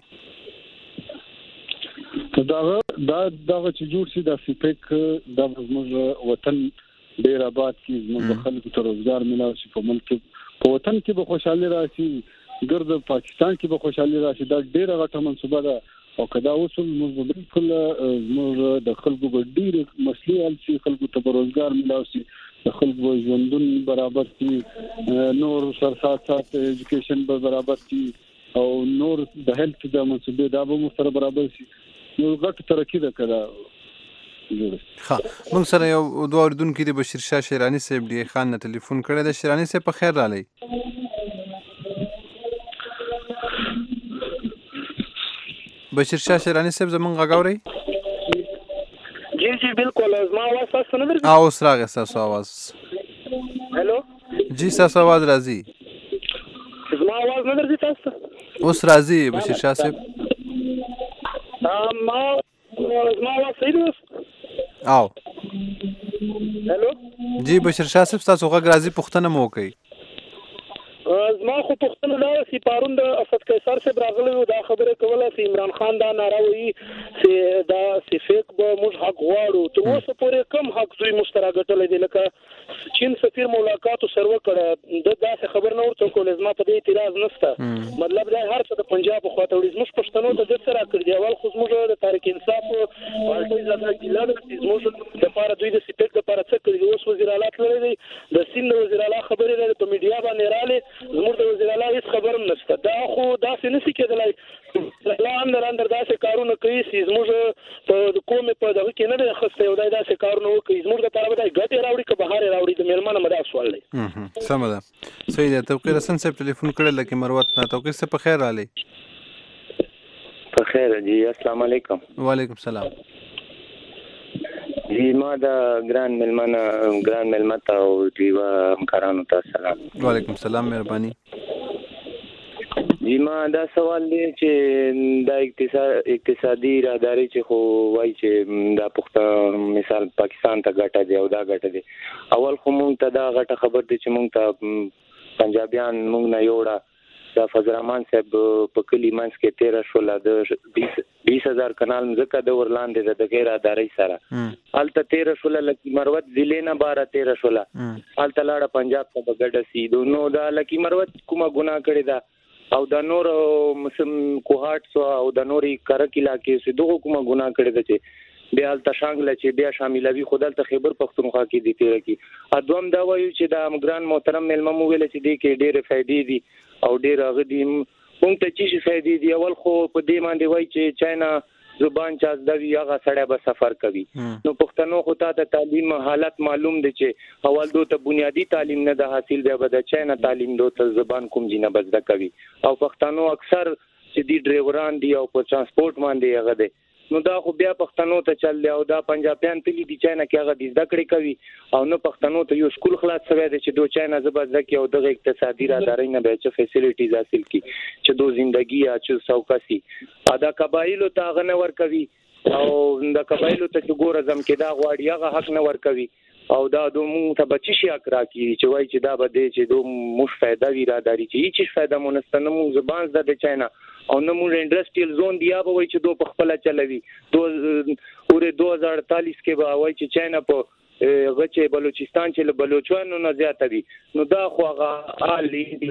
دا دا دا چې جوړ شي د سی پیک د موږ وطن ډیر آباد کې موږ خلکو ته روزګار ملو شي په ملک په وطن کې به خوشحالي راشي ګرد پاکستان کې به خوشحالي راشي دا ډیره غټه منصوبه ده او کدا وصول موږ بالکل موږ د خلکو په ډیر مسلې حل شي خلکو ته روزګار ملو شي د خلکو ژوندون برابر شي نور سر سات سات ایجوکیشن به برابر شي او نور د هیلث د منصوبې دا به مو سره برابر شي نو غټ ترقی ده کړه ها موږ سره یو دوه اردوونکي د بشیر شاه شیرانی صاحب دی خان نه ټلیفون کړی د شیرانی صاحب په خیر رالی بشیر شاه شیرانی صاحب زمونږ غږ اورئ جی جی بالکل زما आवाज تاسو نه ورځي او اوس راغی تاسو आवाज هلو جی تاسو आवाज راځي زما आवाज نه ورځي تاسو اوس راځي بشیر شاه صاحب ما زما आवाज صحیح دی او هلو جی بشیر شاه صاحب تاسو غږ راځي پښتنه مو کوي زما خو پښتنه دا چې پارون د اسد قیصر صاحب راغلی و دا خبره کوله چې عمران خان دا ناره وایي چې دا صفیک به موږ حق غواړو تر اوسه پورې کم حق دوی مشترک ګټلی دی لکه چین سفیر ملاقاتو سره وکړه د داسې خبر نه ورته کولی زما په دې اعتراض نشته مطلب دا هر څه د پنجاب په خوا ته وړي زموږ پښتنو ته د څه راکړي دي اول خو زموږ د تحریک انصاف پارټۍ زیاته ګیله ده چې زموږ دپاره دوی د صفیک دپاره څه کړي دي اوس وزیر اعلی تللی دی د سیند د وزیر اعلی خبرې دی په میډیا باندې رالې زموږ د وزیر اعلی هیڅ خبر هم نشته دا خو داسې نشي کېدلی لا اندر اندر داسې کارونه کوي چې زموږ په کومې په دغه کې نه دی اخیستی او دی داسې کارونه وکړي زموږ دپاره به دی ګټې راوړي که بهار یې راوړي د مېلمه نه مې دا سوال دی سمه ده صحیح ده توقیر حسن صاحب ټلیفون کړی لکه مروت نه توقیر صاحب په خیر رالی په خیر جی السلام علیکم وعلیکم السلام جی ما دا ګران مېلمانه ګران مېلمه ته او ډیوه همکارانو ته سلام وعلیکم السلام مهرباني جی ما دا سوال دی چې دا اقتصاد اقتصادي راهداري چې خو وایي چې دا پخته مثال پاکستان ته ګټه دی او دا ګټه دی اول خو مونږ ته دا غټه خبر دی چې مونږ ته پنجابیان مونږ نه یوړه دا فضل الرحمن صاحب په کلی منځ کې تیره شوله د بیس هزار کنال مځکه د ورلاندې د غیر اداري سره هلته تیره شوله لکي مروت ضلع نه باره تیره شوله هلته لاړه پنجاب ته به ګډه سي نو دا لکي مروت کومه ګناه کړې ده او د نور مسم کوهاټ او د نورې کرک علاقې سي دغه کومه ګناه کړې ده چې بیا هلته شانګله چې بیا شاملوي خو دلته خیبر پښتونخوا کې دي تیره کې ادوم دا وایو چې د امګران محترم مېلمه مو ویل چې دې کې ډېرې فایدې دي او ډېر هغه دي مونږ ته چې شي فائدې دي اول خو په دې باندې وایي چې چاینا زبان چا زده وي هغه سړی به سفر کوي نو پښتنو خو ته تعلیم حالت معلوم دي چې اول دوه ته بنیادی تعلیم نه د حاصل دی به د چاینا تعلیم دوه ته زبان کوم جنه بزده کوي او پښتنو اکثر چې دی ډرایوران دي او په ترانسپورت باندې هغه دي نو دا خو بیا پښتنو ته چل دی او دا پنجابیان تللی دي چاینا کې هغه د زده کړې کوي او نو پښتنو ته یو سکول خلاص شوی دی چې دوه چاینا زبرده کې او دغه اقتصادي راهداري نه به چې فیسیلیټیز حاصل کی چې دوه ژوندۍ یا چې سوکاسي ادا قبایلو ته غنه ور کوي او د قبایلو ته چې ګور زم کې دا غواړي هغه حق نه ور کوي او دا دوه ته بچی شي اکرا کی چې وای چې دا به دې چې دوه مش فائدہ وی راهداري چې هیڅ فائدہ مونږ ستنه مونږ زبان د چاینا او نو موږ انډستریل زون دی به وای چې دوه په خپل چلوي دوه اورې دو هزار اړتالیس کې به وای چې چاینا په غچې بلوچستان چې له بلوچستان نه زیاته وي نو دا خو هغه عالی دی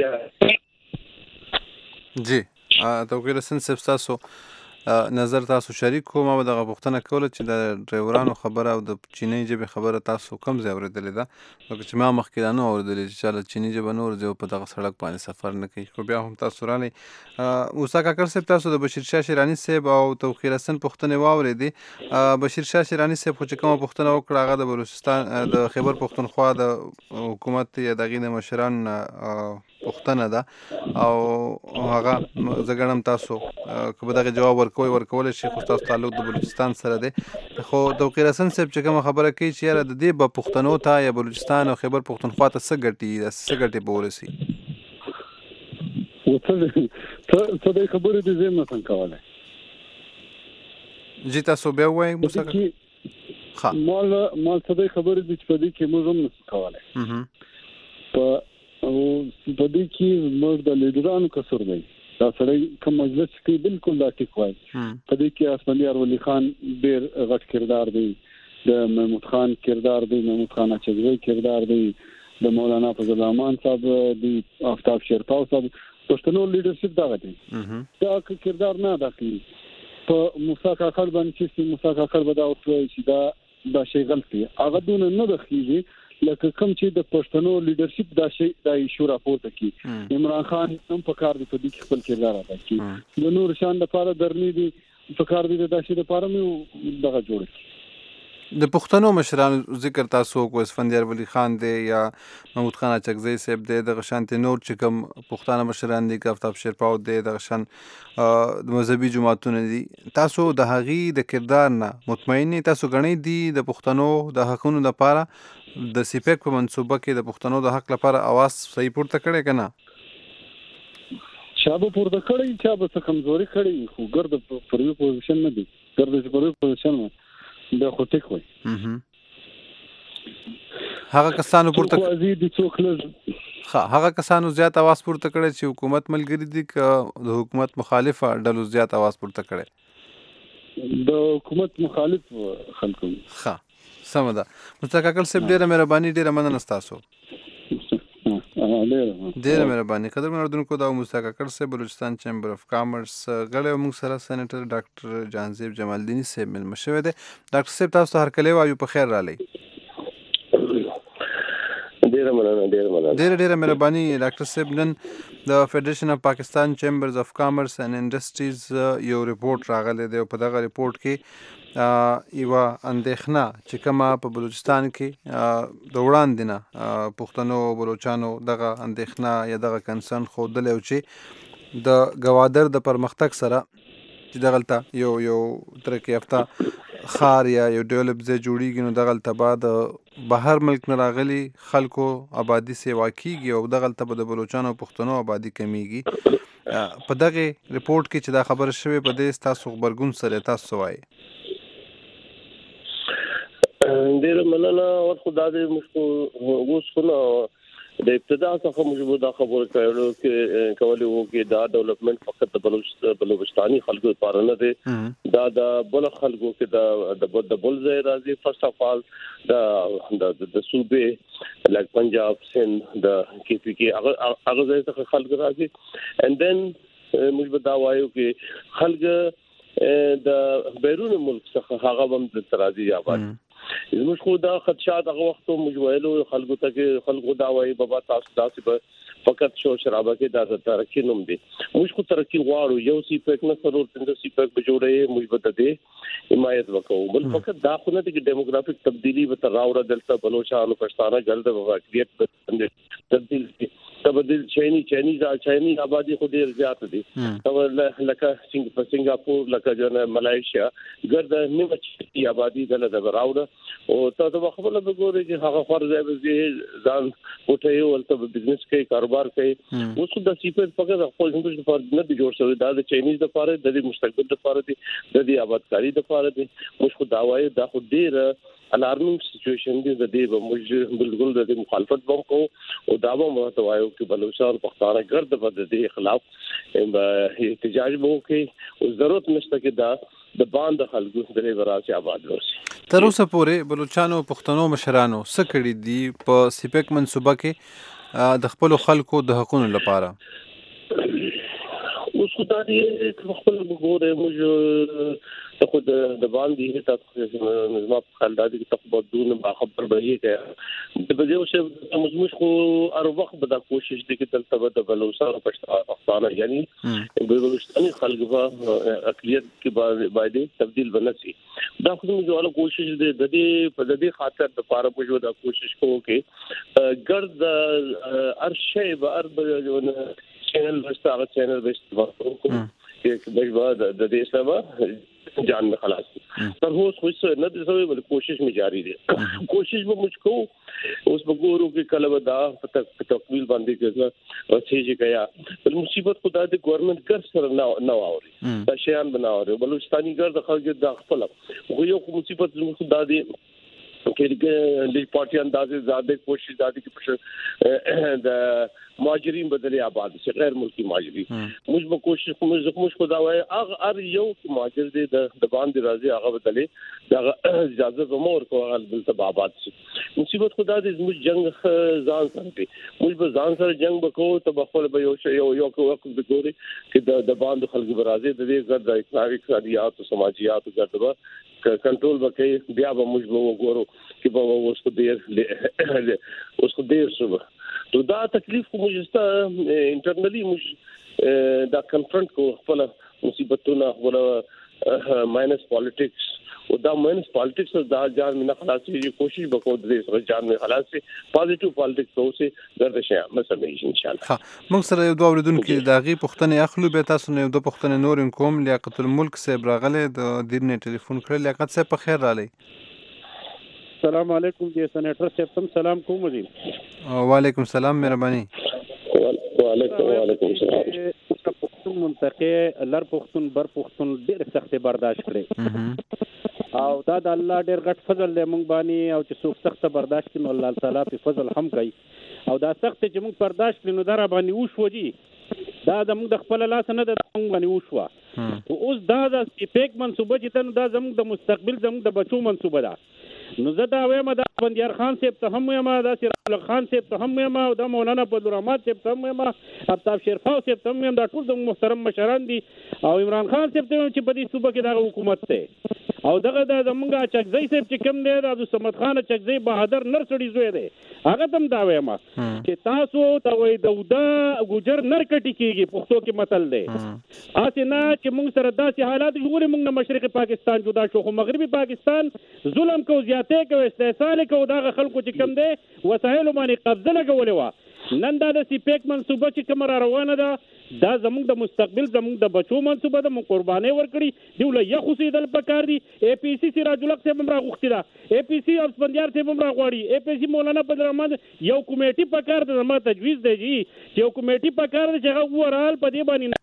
جی توقیر حسن صاحب تاسو نظر تاسو شریک کوم او دغه پوښتنه کوله چې د ډرایورانو خبره او د چینی ژبې خبره تاسو کم ځای اورېدلې ده لکه چې ما مخکې دا نه اورېدلې چې چاله چینی ژبه نه ورځي په دغه سړک باندې سفر نه کوي خو بیا هم تاسو رالی موسی کاکړ صاحب تاسو د بشیر شاه شیرانی صاحب او توقیر حسن پوښتنې واورېدې بشیر شاه شیرانی صاحب خو چې کومه پوښتنه وکړه هغه د بلوچستان د خیبر پښتونخوا د حکومت یا دغې د مشران پوښتنه ده او هغه زه ګڼم تاسو که به دغه جواب ورکوئ ورکولی شي خو ستاسو تعلق د بلوچستان سره دی خو توقیر حسن صاحب چې کومه خبره کوي چې یاره د دې به پښتنو ته یا بلوچستان او خیبر پښتونخوا ته څه ګټي څه ګټې به ورسي څه د خبرې د زه نه څنګه کولی جی تاسو بیا وایئ موسی ښه مال مال څه د خبرې د چې په دې کې موږ هم نشو کولی په په دې کې موږ د لیډرانو قصور دی دا سړی کوم مجلس کې بالکل دا ټیک وایي په دې کې اسماعیل ولی خان ډېر غټ کردار دی د محمود خان کردار دی محمود خان اچګوی کردار دی د مولانا فضل الرحمن صاحب دی آفتاب شیرپاو صاحب پښتنو لیډرشپ دا غوډي دا کردار نه داخلي په موسی کاکړ باندې چې موسی کاکړ به دا وکړي چې دا دا شی غلط دی هغه دونه نه دخليږي لکه کوم چې د پښتنو لیډرشپ دا شی دا ایشو راپورته کی عمران خان هم په کار دی په دې کې خپل کردار ادا کوي د نور شان لپاره درنی دی په کار دی دا شی لپاره مې دغه جوړ د پښتنو مشرانو ذکر تاسو کو اسفندیار ولی خان دی یا محمود خان اچکزی صاحب دی د غشانت نور چې کوم پښتانه مشران دي آفتاب شیرپاو دی د غشان د مذهبي جماعتونو دي تاسو د هغي د کردار نه مطمئن تاسو غنی دي د پښتنو د حقونو لپاره د سیپیک په منصوبه کې د پښتنو د حق لپاره आवाज صحیح پورته کړي کنه شابه پورته کړي چې به څه کمزوري کړي خو ګرد پروي پوزیشن نه دي ګرد پروي پوزیشن نه دا خو ټیک وای هغه کسانو پورته کوزي د څوک لږ ها هغه کسانو زیات आवाज پورته کړي چې حکومت ملګری دي ک د حکومت مخالفه ډلو زیات आवाज پورته کړي د حکومت مخالف خلکو ها سم ده مستقاکل سب ډیره مهرباني ډیره مننه تاسو ډیره مهرباني قدر منردونکو دا مستقاکل سب بلوچستان چیمبر اف کامرس غړی موږ سره سېنیټر ډاکټر جانزیب جمال الدین صاحب ملمه شوی دی ډاکټر صاحب تاسو هر کله وایو په خیر رالی ډیره مننه ډیره مننه ډیره ډیره مهرباني ډاکټر صاحب نن د فدریشن اف پاکستان چیمبرز اف کامرس اینڈ انډسټریز یو ریپورت راغلی دی په دغه ریپورت کې یوه اندېښنه چې کومه په بلوچستان کې د وړاندې نه پښتنو بلوچانو دغه اندېښنه یا دغه کنسرن ښودلی او چې د ګوادر د پرمختګ سره چې دغلته یو یو ترقي یافته ښار یا یو ډیولپ ځای جوړیږي نو دغلته به د بهر ملک نه راغلي خلکو آبادي سیوا کیږي او دغلته به د بلوچانو او پښتنو آبادي کمیږي په دغه ریپورت کې چې دا خبره شوې په دې ستاسو غبرګون سره تاسو وایي ډیره مننه او خدای دې موږ اوس خو د ابتدا څخه موږ دا خبره کړو چې کولې وو کې دا ډیولپمنٹ فقط د بلوچستاني خلکو لپاره نه دی دا د بل خلکو کې دا د بل ځای راځي فرست اف آل دا د صوبې لکه پنجاب سند د کې پی کې هغه هغه ځای څخه خلک راځي اند دین موږ دا وایو کې خلک د بیرون ملک څخه هغه هم د ترازی آباد زموږ خو دا خدشات هغه وخت موږ ویلو خلکو ته کې خلکو دا وایي بابا تاسو تاسو به فقط شو شرابه کې دا ترقی نوم دي موږ خو ترقی غواړو یو سی پیک نه سره څنګه سی پیک به جوړې موږ به دې حمایت وکړو بل فقط دا خو نه دي چې دیموګرافیک تبدیلی به تر راوړه دلته بلوچستان پښتانه جلد واقعیت تبدیل تبدیل چینی چینی دا چینی آبادی خو ډیر زیات دي او لکه څنګه په سنگاپور لکه جن ملایشیا ګرد نیمه چی آبادی دلته راوړه او تاسو خپل به ګورئ چې هغه فرض دی ځان کوټه یو ولته بزنس کوي کاروبار کوي اوس د سیپر فقط خپل هندوش د فرض نه دی جوړ شوی دا د چینیز د لپاره د مستقبل لپاره دی د دې آبادکاری لپاره دی موږ خو دا وایو دا خو ډیر الارمینګ سچويشن دی د دې به موږ بالکل د مخالفت وم کو او دا به مو ته وایو چې بلوچستان پښتانه ګرد په دې خلاف احتجاج وو کوي او ضرورت نشته کې دا د باندې خلکو د وراسي آباد ورسي تر اوسه پورې بلوچستانو پښتنو مشرانو څه کړي دي په سیپک منصوبه کې د خپل خلکو د حقوقو لپاره اوس خدا دې خپل وګوره موږ ته خود د باندې ته نظام خلدادي تقبضون باخبر به یې د بده او څه موږ خو هر وخت به دا کوشش دي چې دلته د بلوچستان پښتانه یعنی بلوچستاني خلک په اقلیت کې باندې تبدیل ونسي دا خو موږ له کوشش دي د دې په دې خاطر د پاره موږ دا کوشش کوو کې ګرد ارشي به ارب چینل ورسته چینل ورسته ورکو کې د بعد د دې سبا جان میں خلاص تر هو خوش نه دي سوي بل کوشش می جاری دي کوشش به مجھ کو اوس وګورو کې کله ودا په تکمیل باندې کېږي او چې کیا بل مصیبت خدا دې ګورنمنت ګر سره نه اوري دا شیان بناوري بلوچستاني ګر د خلک د خپل خو یو مصیبت خدا دې کې د پارټي اندازې زیاده کوشش زیاده کې پښه د ماجرین بدلي آباد شي غیر ملکی ماجرین موږ به کوشش کوو موږ خدا وای هغه ار یو ماجر دې د باندې راځي هغه بدلي دا اجازه زموږ کو بل ته آباد شي مصیبت خدا دې موږ جنگ ځان سره موږ به ځان سره جنگ وکړو ته خپل به یو یو یو وخت د ګوري چې د باندې خلک برازي د دې زړه د اقتصادیات او سماجیات ګټه کنټرول وکړي بیا به موږ وګورو چې به اوس خو ډیر اوس خو ډیر شو تو دا تکلیف خو موږ ست انټرنلی موږ دا کنفرنٹ کو خپل مصیبتونه ولا ماینس پالیټکس او دا ماینس پالیټکس دا ځان نه خلاصي کوشش وکړو د دې ځان نه خلاصي پازیټیو پالیټکس اوسه ګرځي مسمې ان شاء الله ها موږ سره یو دوه اوریدونکو د غي پښتنې اخلو به تاسو نه یو دوه پښتنې نور کوم لیاقت الملک صاحب راغله د دیرنه ټلیفون کړل لیاقت صاحب په خیر رالی السلام علیکم جی سېنیټر صاحب تم سلام کوم جی وعلیکم السلام مهرباني وعلیکم وعلیکم السلام پښتون منطقه لر پښتون بر پښتون ډېر سخت برداشت کړي او دا د الله ډېر غټ فضل دی مونږ باندې او چې څوک سخت برداشت کړي نو الله تعالی په فضل هم کوي او دا سخت چې مونږ برداشت کړو نو دا را باندې وشو جی دا د موږ د خپل لاس نه د مونږ باندې وشو او اوس دا د سپیک منصوبه چې تن دا زموږ د مستقبل زموږ د بچو منصوبه ده نو زه دا وایم دا بندیار خان صاحب ته هم وایم دا سراج خان صاحب ته هم وایم او دا مولانا فضلالرحمن صاحب ته هم وایم افتاب شیرفاو صاحب ته هم وایم دا ټول د محترم مشران دي او عمران خان صاحب ته چې په دې صوبه کې دا حکومت ته او دغه د زمونږه چکزی صاحب چې کوم دی د عبد الصمد خان چکزی بهادر نر سړي زوی دی هغه تم دا وایم چې تاسو ته وای دودا ګجر نر کټی کیږي پښتو کې متل دی اته نه چې موږ سره داسې حالات جوړې موږ نه مشرقي پاکستان جدا شو خو مغربي پاکستان ظلم کو زیاتې کو استحصال کو دا خلکو چې کم دی وسایل باندې قبضه لګولې و نن دا د سپیک منصوبه چې کوم را روانه ده دا زموږ د مستقبل زموږ د بچو منصوبه ده مونږ قرباني ورکړي دی ول یا خوسیدل پکار دي اي پي سي سراج الحق صاحب هم راغوښتي ده اي پي سي او سپندیار صاحب هم راغواړي اي پي سي مولانا فضلالرحمن یو کمیټي پکار ده زما تجویز دی جی یو کمیټي پکار ده چې هغه ورال په دې باندې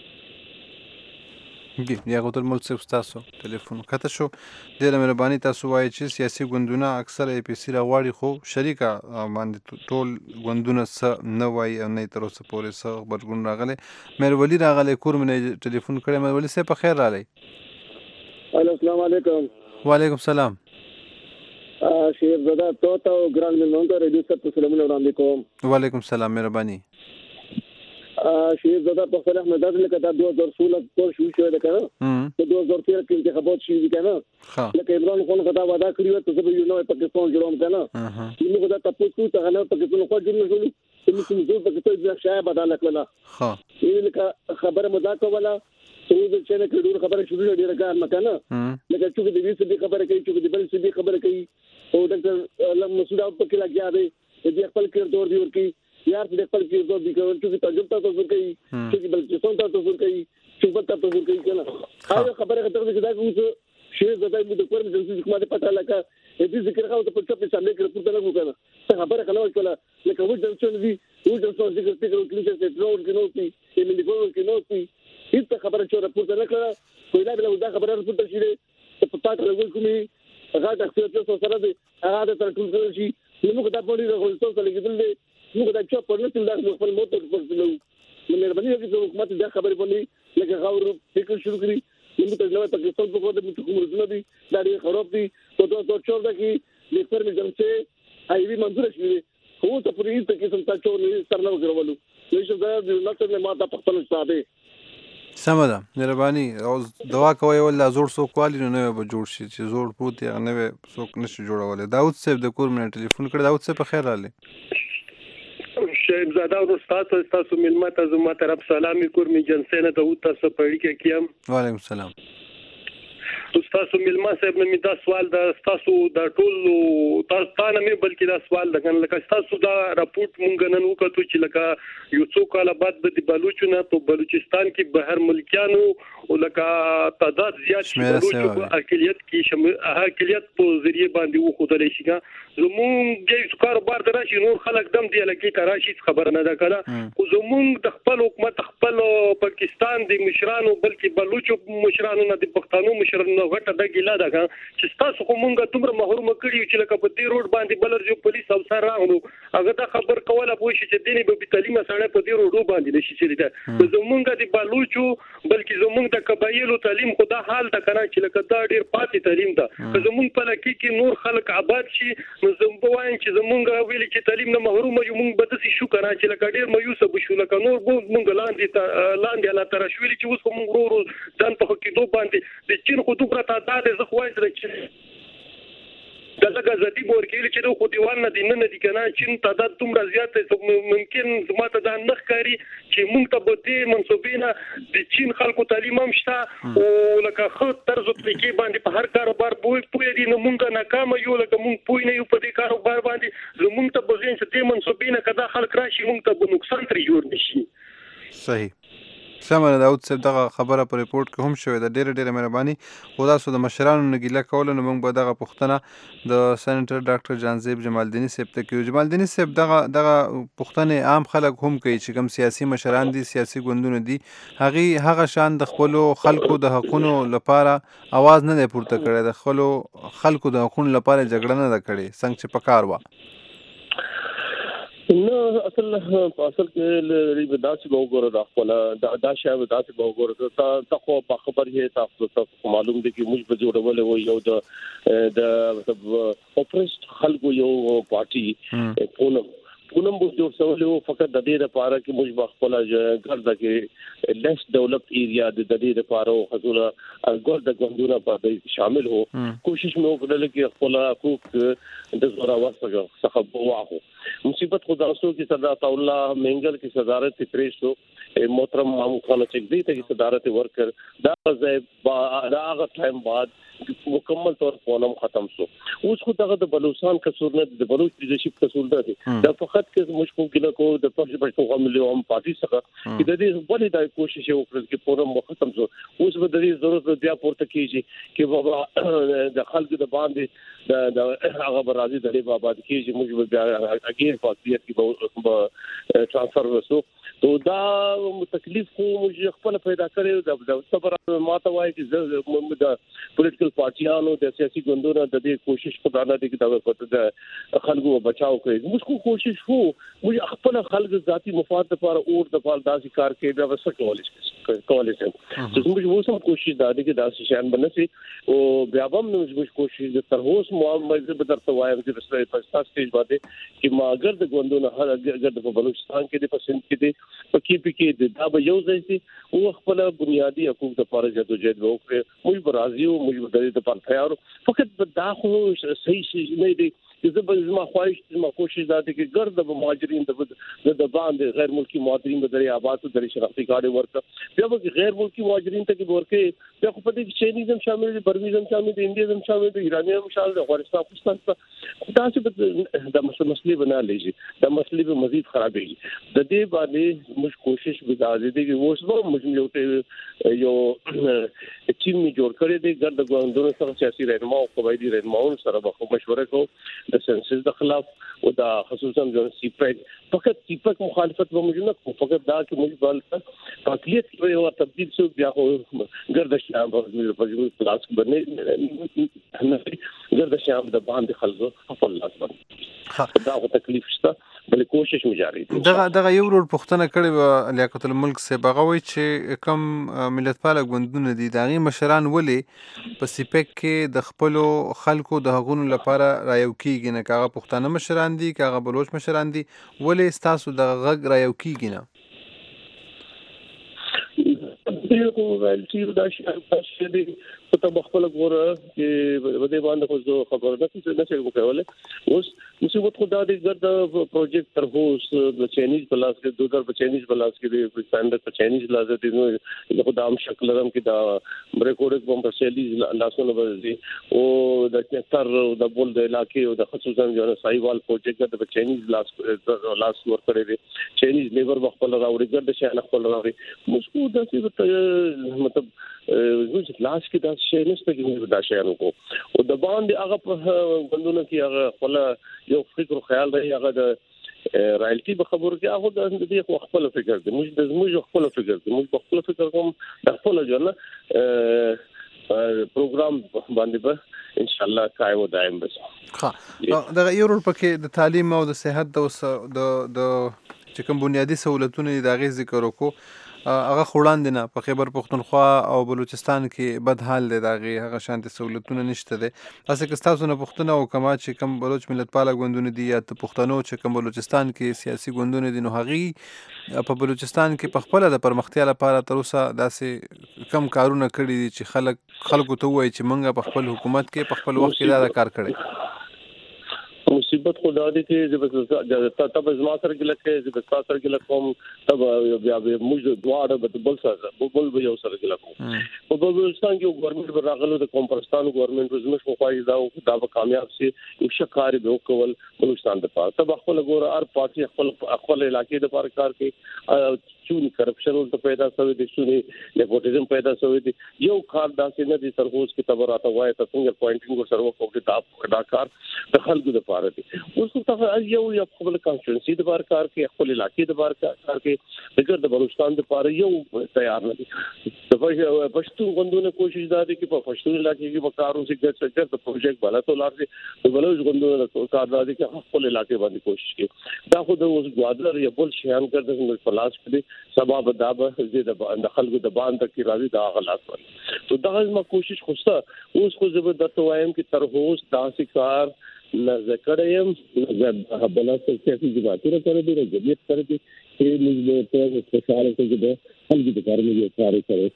ګي یا غوتل ملک صاحب تاسو ټلیفون کته شو ډیره مهرباني تاسو وایي چې سیاسي ګوندونه اکثر اي پي سي راغواړي خو شریکه باندې ټول ګوندونه څه نه وایي او نه تر اوسه پورې څه خبرګون راغلی مېرولی راغلی کور مې ټلیفون کړی مېرولی صاحب په خیر رالی السلام علیکم وعلیکم السلام شیخ زاده تو ته ګران مېلمانه ته ریډیو سره سلامونه وړاندې کوم وعلیکم السلام مهرباني شیخ زاده په خپل احمد لکه دا دوه هزار سولہ کور شو شو ده کنه په دوه هزار تیرہ کې انتخابات شي دي کنه لکه عمران خان خدا وعده کړی و ته به یو نوې پاکستان جوړوم کنه موږ دا تاسو ته ته نه پاکستان خو جوړ نه شو چې موږ په پاکستان کې شای بدل کړل ها یې لکه خبره مذاکره کوله څو چې نه کړو خبره شروع ډیره کار مکنه لکه چې د ویس دې خبره کوي چې د بل څه دې خبره کوي او ډاکټر علم مسعود په کې لګیا دی دې خپل کړ دور دی ورکی یار دې خپل کړ دور دی کوي چې تجربه تاسو کوي چې بل څه تاسو کوي چې بل تاسو کوي کنه هغه خبره خطر دې دا کوم شی زده مو د کورم د حکومت پټه لکه دې ذکر خاطر په څه په سامنے کې پورته نه وکړه څه خبره کله وکړه لکه و د څه دي و د څه ذکر ذکر کړی چې ټول کې نو پی چې ملي ګول کې نو پی هیڅ خبره چې راپورته نه کړه کوئی لا بل دا خبره راپورته شي ته په پاتره لګول کومي هغه د خپل څه سره دي هغه د تر ټول شي موږ دا په دې راغول څه لګیدل دي موږ دا چې په نن د خپل موټر په څلو نو مهرباني وکړئ چې حکومت دا خبره باندې لکه غوړ فکر شروع کړي موږ ته نو پاکستان په کومه د کومه دي دا ډېر خراب دي په دوه هزار چودہ کې د فرمی جمعه ای وی منظور شوی خو ته پرې ته کې څنګه چې نه سره وګورولو نو چې دا د نړۍ نه ماته په خپل ساده سمه ده مهرباني او دوا کوي ولا زوړ څوک والی نو نوی به جوړ شي چې زوړ پروت یا نوی څوک نشي جوړولی. داود صاحب د کور مې ټلیفون کړی. داود صاحب په خیر راغلی. شیخ زاده او تاسو تاسو ملما ته زما طرف سلامي کور می جنسنه ته تاسو پړی کې کیم. وعلیکم السلام. تاسو ملما صاحب مې دا سوال د تاسو د ټول تاسو نه مې بلکې دا سوال د کنه لکه تاسو دا راپورټ مونږ نن وکړو چې لکه یو څو کال بعد د بلوچستان په بلوچستان کې بهر ملکیانو او لکه تعداد زیات شي بلوچو اقلیت کې شمول اقلیت په ذریعہ باندې وخدل شي زمونږ د کاروبار دراشي نور خلک دم دی لکه کراشي خبر نه ده کړه خو زمونږ د خپل حکومت خپل پاکستان د مشرانو بلکې بلوچو مشرانو نه د پښتنو مشرانو نو غټه د ګیلا ده چې تاسو کومه دومره محروم کړی چې لکه په دې روډ باندې بلر جو پولیس افسر راغلو هغه دا خبر کوله پوه شي چې دیني به تعلیم سره په دې روډ باندې نشي چې ده زمونږ د بلوچو بلکې زمونږ د قبایلو تعلیم خدا حال ته کنه چې لکه دا ډیر پاتې تعلیم ده زمونږ په لکه کې نور خلک آباد شي نو زموږ وایم چې زمونږ ویل چې تعلیم نه محروم یو مونږ به دسي شو کنه چې لکه ډیر مایوسه بشو لکه نور مونږ لاندې لاندې الله تعالی شویل چې اوس مونږ ورو ځان په کې دوه باندې د چین خو دوه تعداد زه خوای سره چې دغه غزتی ورکیل چې د خو دیوال نه دینه نه دي کنه چین تعداد دومره زیات ممکن زماته د نخکاری چې مونږ ته به دې منسوبینه د چین خلکو تعلیم هم شته او لکه خو طرز طریقې باندې په هر کاروبار بوي پوي دي نو مونږ ناکام یو لکه مونږ پوي نه یو په دې کاروبار باندې زمونږ ته به ځین چې دې منسوبینه کدا خلک راشي مونږ ته به نقصان تر جوړ نشي. صحیح. سمه داود صاحب دغه خبره په ریپورت کې هم شوې ده. ډېره ډېره مهرباني. خو تاسو د مشرانو نه ګیله کوله نو موږ به دغه پوښتنه د سینیټر ډاکټر جانزیب جمالدیني صاحب ته کوو. جمالدیني صاحب دغه دغه پوښتنې عام خلک هم کوي چې کوم سیاسي مشران دي سیاسي ګوندونه دي هغې هغه شان د خپلو خلکو د حقونو لپاره اواز نه دی پورته کړی د خپلو خلکو د حقونو لپاره جګړه نه ده کړې څنګه چې پکار وه. نو اصل اصل کې لري بداسي به وګوره دا خپل دا دا شی بداسي به وګوره تا تاسو په خبر یې تاسو ته معلوم دي چې موږ به جوړول و یو د د مطلب اپریسټ خلکو یو پارټي پونم پونم به جوړ سوالو فقط د دې لپاره چې موږ به خپل ګرځا کې لیس ډیولپډ ایریا د دې لپاره حصول ګرځا ګوندونه په شامل هو کوشش مې وکړل چې خپل حقوق د زورا واسطه څخه واخو. مصیبت خدا سو کی صدرت الله منګل کی صدارت پریشو محترم محمود خان چکدی ته کی صدارت ورکر دا ځای دا هغه ټایم بعد مکمل طور په ختم شو. اوس خو دغه د بلوچستان قصور نه د بلوچ لیدرشپ قصور ده دا فقط کې مشکوک کله کو د پښتو پښتو قومي هم پارټي څخه چې د دې ولې دا کوشش وکړي چې پوره ختم شو. اوس به د دې ضرورت بیا پورته کیږي چې بابا د خلکو د باندې د هغه راځي د دې بابا کیږي موږ بیا اګین فاصلیت کې به ترانسفر وسو تو دا تکلیف خو موږ خپل پیدا کړی د صبر ماته وایي چې د پولیټیکل پارټیانو د سیاسي ګوندونو د دې کوشش په اړه د کتابو د خلکو بچاو کوي. موږ خو کوشش وو موږ خپل خلک ذاتی مفاد لپاره اور د فعال داسې کار کوي دا وسه کولای کولای شي چې موږ وو سم کوشش دا دي چې داسې شان بنسي او بیا هم موږ کوشش تر اوسه معاملې به درته وایم چې په پاکستان سټیج باندې چې ما اگر د ګوندونو هر اگر د بلوچستان کې د پسند کې دي په کې پی کې د دا به یو ځای سي او خپل بنیادی حقوق د لپاره جدوجہد وکړي. موږ به راضي او موږ به د دې لپاره تیار فقط دا خو صحیح شي نه دي چې زه زما خواهش زما کوشش دا دي چې ګرد د مهاجرین د د باندې غیر ملکی مهاجرین د درې آباد او د شناختی کارت ورکړه بیا به غیر ملکی مهاجرین ته کې ورکه بیا خو په دې کې چینیزم شامل دي برویزم شامل دي انډیزم شامل دي ایرانیزم شامل دي افغانستان پاکستان دا چې د مسلې بنا لېږي دا مسلې به مزید خرابېږي. د دې باندې موږ کوشش وکړو چې اوس موږ یو یو ټیم جوړ کړی دی ګرد غوندونو سره سیاسي رهنما او قبایلی رهنماونو سره به مشوره کوو د سنسس د خلاف او دا خصوصا د سیپک فقط سیپک مخالفت به موږ نه کوو فقط دا چې موږ بل اقلیت کې یو تبدیل شو بیا خو ګرد شام په دې کلاس باندې نه ګرد شام د باندې خلکو خپل لاس باندې دا خو تکلیف شته بل کوشش مې جاری دي. دغه دغه یو ور پښتنه کړي و لیاقت الملک سے بغوي چې کم ملت پاله ګوندونه دي داغي مشران ولې په سیپک کې د خپل خلکو د حقوقو لپاره رايو کیږي نه کاغه پښتانه مشران دي کاغه بلوچ مشران دي ولې تاسو د غږ رايو کیږي نه دې خو ویل چې دا شي چې دې په تبخل غوړه چې بده باندې خو زه خبر نه کیږي نه څه وکړل اوس مصیبت خدا دې ګرځ پروجیکټ تر هوس د چینیز بلاس کې دوه در چینیز بلاس کې د سټانډرډ په چینیز لازم دي نو خو د عام شکل رم کې دا بریکورډ کوم په سیلیز لاسونه ورزي او د تر د بول د علاقې او د خصوصا جو سایوال پروجیکټ د چینیز لاس لاس ور کړی دي چینیز لیبر خپل راوړي ګرځ شي نه خپل راوړي مسکو د څه مطلب زه لاس کې دا شي نشته کې دا شي نو کو او د باندې هغه په غندونه کې هغه خپل یو فکر خیال دی هغه د رایلټي په خبرو کې هغه د دې خپل فکر دی موږ د موږ خپل فکر دی موږ خپل فکر کوم د خپل جن پروګرام باندې به ان شاء الله قائم و دائم بس ها دا یو رول پکې د تعلیم او د صحت د د چې کوم بنیادی سہولتونه د غي ذکر وکړو هغه خوړاندې نه په خیبر پختونخوا او بلوچستان کې بد حال دی دغه هغه شانتي سہولتونه نشته دي تاسو که تاسو نه پښتون او کما چې کوم بلوچ ملت پاله غوندونه دي یا ته پښتنو چې کوم بلوچستان کې سیاسي غوندونه دي نو هغه په بلوچستان کې په خپل د پرمختیا لپاره تر اوسه داسې کم کارونه کړي دي چې خلک خلکو ته وایي چې موږ په خپل حکومت کې په خپل وخت کې دا کار کړی مصیبت خدا دې کې چې تب زما سره کې لکه چې تاسو سره کې لکوم تب بیا به موږ دواړه به بل سره بل به یو سره کې لکوم په بلوچستان کې ګورنمنت راغلو د کومپرستان ګورنمنت زموږ په خوای دا او دا به کامیاب شي یو شکار به وکول بلوچستان د پاره تب خپل ګور هر پارټي خپل خپل علاقې د پاره کار کوي چون کرپشن ولته پیدا شوی دي چون نیپوټیزم پیدا شوی دي یو کار داسې نه دي ترغوز کې تبراته وای ته څنګه پوینټینګ سره وکړي دا دا کار د خلکو د پاره دي اوس ته یو یو خپل کانسټیټوئنسي د بار کار کې خپل علاقې د بار کار کې دغه د بلوچستان د پاره یو تیار نه دي د پښتون غوندونه کوشش دا دي چې په پښتون علاقې کې وکارو چې ګټ څه د پروجیکټ بالا ته لار دي د بلوچ غوندونه کار دا دي چې خپل علاقې باندې کوشش کوي دا خو د اوس ګوادر یا بل شیان کړل د پلاس کې سبب دا به د خلکو د باندې کې راځي دا غلط وي تو دا ما کوشش خوسته اوس خو زبردست وایم چې تر اوس داسې کار نه ذکریم نه بلا څه چې چې باتره کړې دي جديت کړې دي چې موږ په استشاره کې د خلکو د کار نه کار کوي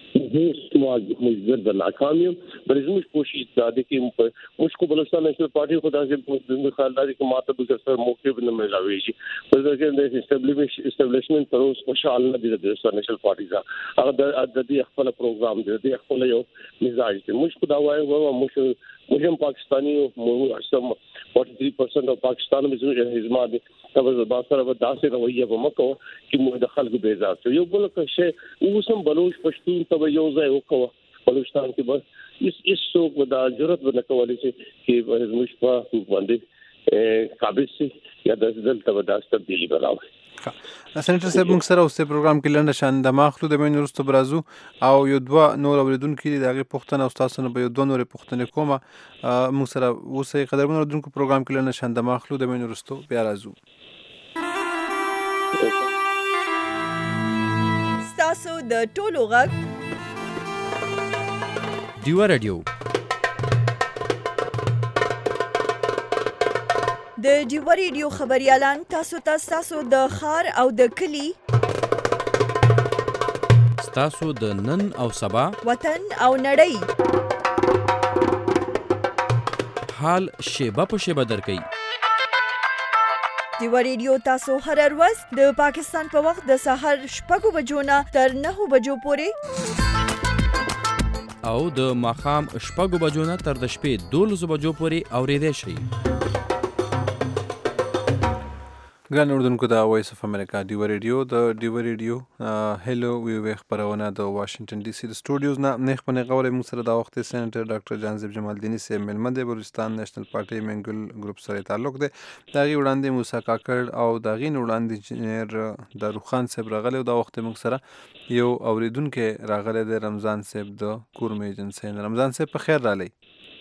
هیڅ موږ د ناکامیو برزمش کوشش دا دي چې موږ کو بلوچستان نېشنل پارټي خدا سے د خیال دي چې ماته د سر موقع نه ملاوي شي په دغه د اسټابلیشمنت تر اوسه خوشاله نه دي د بلوچستان نېشنل پارټي ځا هغه د دې خپل پروګرام دی د خپل یو مزاج دی موږ خدا وایو و موږ موږ پاکستاني موږ اصلا forty three percent of پاکستان مزه حزما دي تاسو با سره و داسې رویه به مکو چې موږ د خلکو بیزار شو یو بل څه اوسم بلوچ پښتون ته یو ځای وکړو بلوچستان کې بس اس اس څوک ودا ضرورت ونه کولای شي چې موږ په باندې قابل شي یا د دلته ودا تبدیلی راوړي سېنټر صاحب موږ سره اوس په پروګرام کې لنډه شان د ماخلو د مین ورستو برازو او یو دوه نور اوریدونکو کې دغه پښتنه او تاسو نه به یو دوه نور پښتنه کومه موږ سره اوسې قدرمن اوریدونکو پروګرام کې لنډه شان د ماخلو د مین ورستو بیا راځو تاسو د ټولو غږ دیوا رادیو د دیوا رادیو خبريالان تاسو ته تاسو د خار او د کلی تاسو د نن او سبا وطن او نړۍ حال شیبه په شیبه درکې دیوا رادیو تاسو هر ورځ د پاکستان په وخت د سحر شپږ بجو نه تر نهه بجو پورې او د ماخام شپږ بجو نه تر د شپې دولس بجو پورې اوریدئ شئ ګران اوردونکو د وایس اف امریکا دیوا ریډیو د دیوا ریډیو هلو وی وی خبرونه د واشنگټن ډي سي د سټوډیوز نه نه پنه غوړې موږ سره د وخت سېنټر ډاکټر جانزیب جمال دینی سي ملمه د بلوچستان نېشنل پارټي منګل ګروپ سره تعلق دی دغه وړاندې موسی کاکړ او دغه وړاندې انجنیر داروخان صاحب راغله د وخت موږ سره یو اوریدونکو راغله د رمضان صاحب د کورم ایجنسی رمضان صاحب په خیر رالی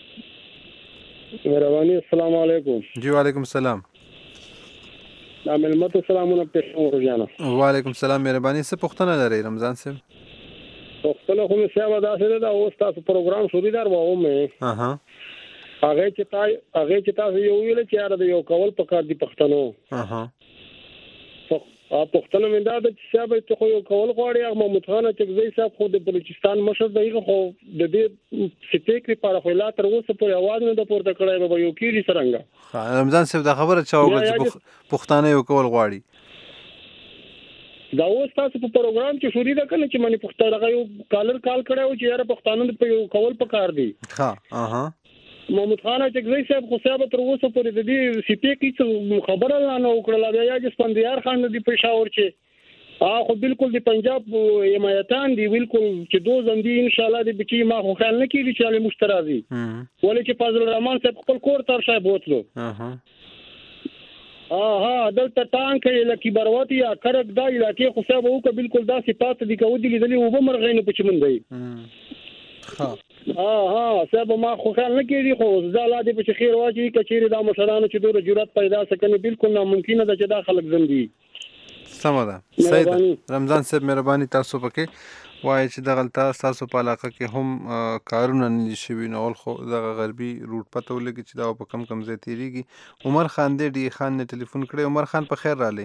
مهرباني السلام علیکم جی وعلیکم السلام دا ملمت سلامونه پېښو ورجانه وعلیکم السلام مهرباني څه پوښتنه لرئ رمضان صاحب پوښتنه خو مې سیاوه داسې ده اوس تاسو پروګرام شروع دار وو مې اها هغه چې تاسو هغه چې تاسو یو ویل چې یار د یو کول په کار دي پښتنو اها پښتنه مې دا د حساب ته خو یو کول غواړي هغه محمود خان چکزی صاحب خو د بلوچستان مشر دی خو د دې سپیک لپاره خو لا تر اوسه پورې आवाज نه د پورته کړی به یو کیږي څنګه رمضان صاحب دا خبره چا وکړه چې پښتانه یو کول غواړي دا اوس تاسو په پروګرام کې شوري ده کنه چې منی پښتانه یو کالر کال کړو چې یاره پښتانه په یو کول پکار دی ها اها محمود خان چکزی صاحب خو صاحب تر اوسه پورې د دې سپیک هیڅ خبره نه وکړه بیا چې سپندیار خان د پېښور چې اه خو بالکل د پنجاب حمایتان دی بالکل چې دو زندي ان شاء الله د بچي ما خو خیال نه کیږي چې له مشترازي ولې چې فضل الرحمن صاحب خپل کور تر شای بوتلو اها اه ها دلته ټانک لکه بروتی یا کرک دا علاقې خو صاحب وو بالکل دا صفات دي کو دي لیدلې و به مرغینو په چمن دی ها ها ها صاحب ما خو خیال نه کیږي خو زاله دې په خیر واچي کچېری دا مشرانو چې دوه جرأت پیدا سکنه بالکل ناممکن ده چې دا خلک زندي سمه ده سید رمضان صاحب مهرباني تاسو پکې وایي چې د غلطه تاسو په علاقه کې هم کارونه نه شوي نو خو د غربي روټ پته ولګي چې دا په کم کم ځای تیریږي عمر خان دې ډي خان نه ټلیفون کړی عمر خان په خیر رالی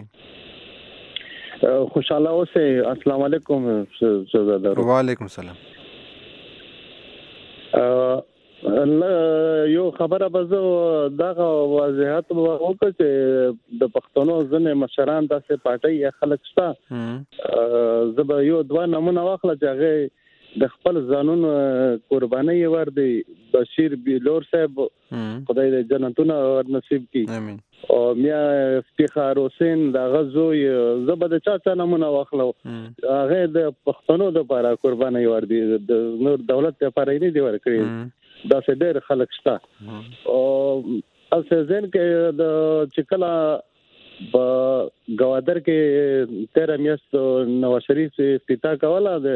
خوشاله اوسه السلام علیکم شهزاده وعلیکم السلام یو خبره به زه دغه وضاحت وکړم چې د پښتنو ځنې مشران داسې پارټي یا خلک شته زه به یو دوه نمونه واخله چې هغه د خپل ځانونو قرباني ور دي بشیر بیلور صاحب خدای دې جنتونه نصیب کړي امين او میا افتخار حسین د غزو زبد چا چا نمونه واخلو هغه د پښتنو د لپاره قرباني ور دي د نور دولت لپاره نه دی ورکړي دا څه ډېر خلک شته او اسه ځین کې د چکلا په گوادر کې تیرا میاشت نواز شریف افتتاح کوله د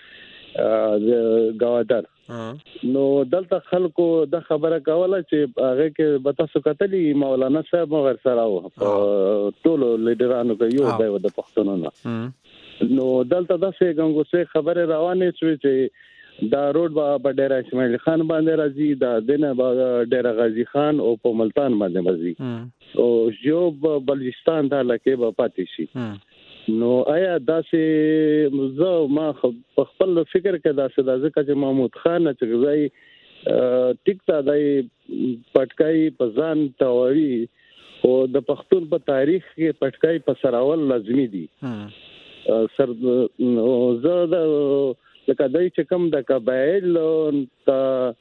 گوادر نو دلته خلکو د خبره کوله چې هغه کې به تاسو کتلی مولانا صاحب مغر سره و ټول لیډرانو کې یو دی د پښتونو نو دلته د څه غنګوسه خبره روانه شوې چې دا روډ با ډیر اسماعیل خان باندې راځي دا دنه با ډیر غازی خان او په ملتان باندې راځي او یو بلوچستان د لکه په پاتې شي نو آیا داسې زه ما خپل فکر کې داسې د ځکه چې محمود خان چې ځای ټیک تا دای پټکای په ځان تاوري او د پښتون په تاریخ کې پټکای په سراول لازمي دي سر نو زه د لکه دای چې کوم د قبایل ته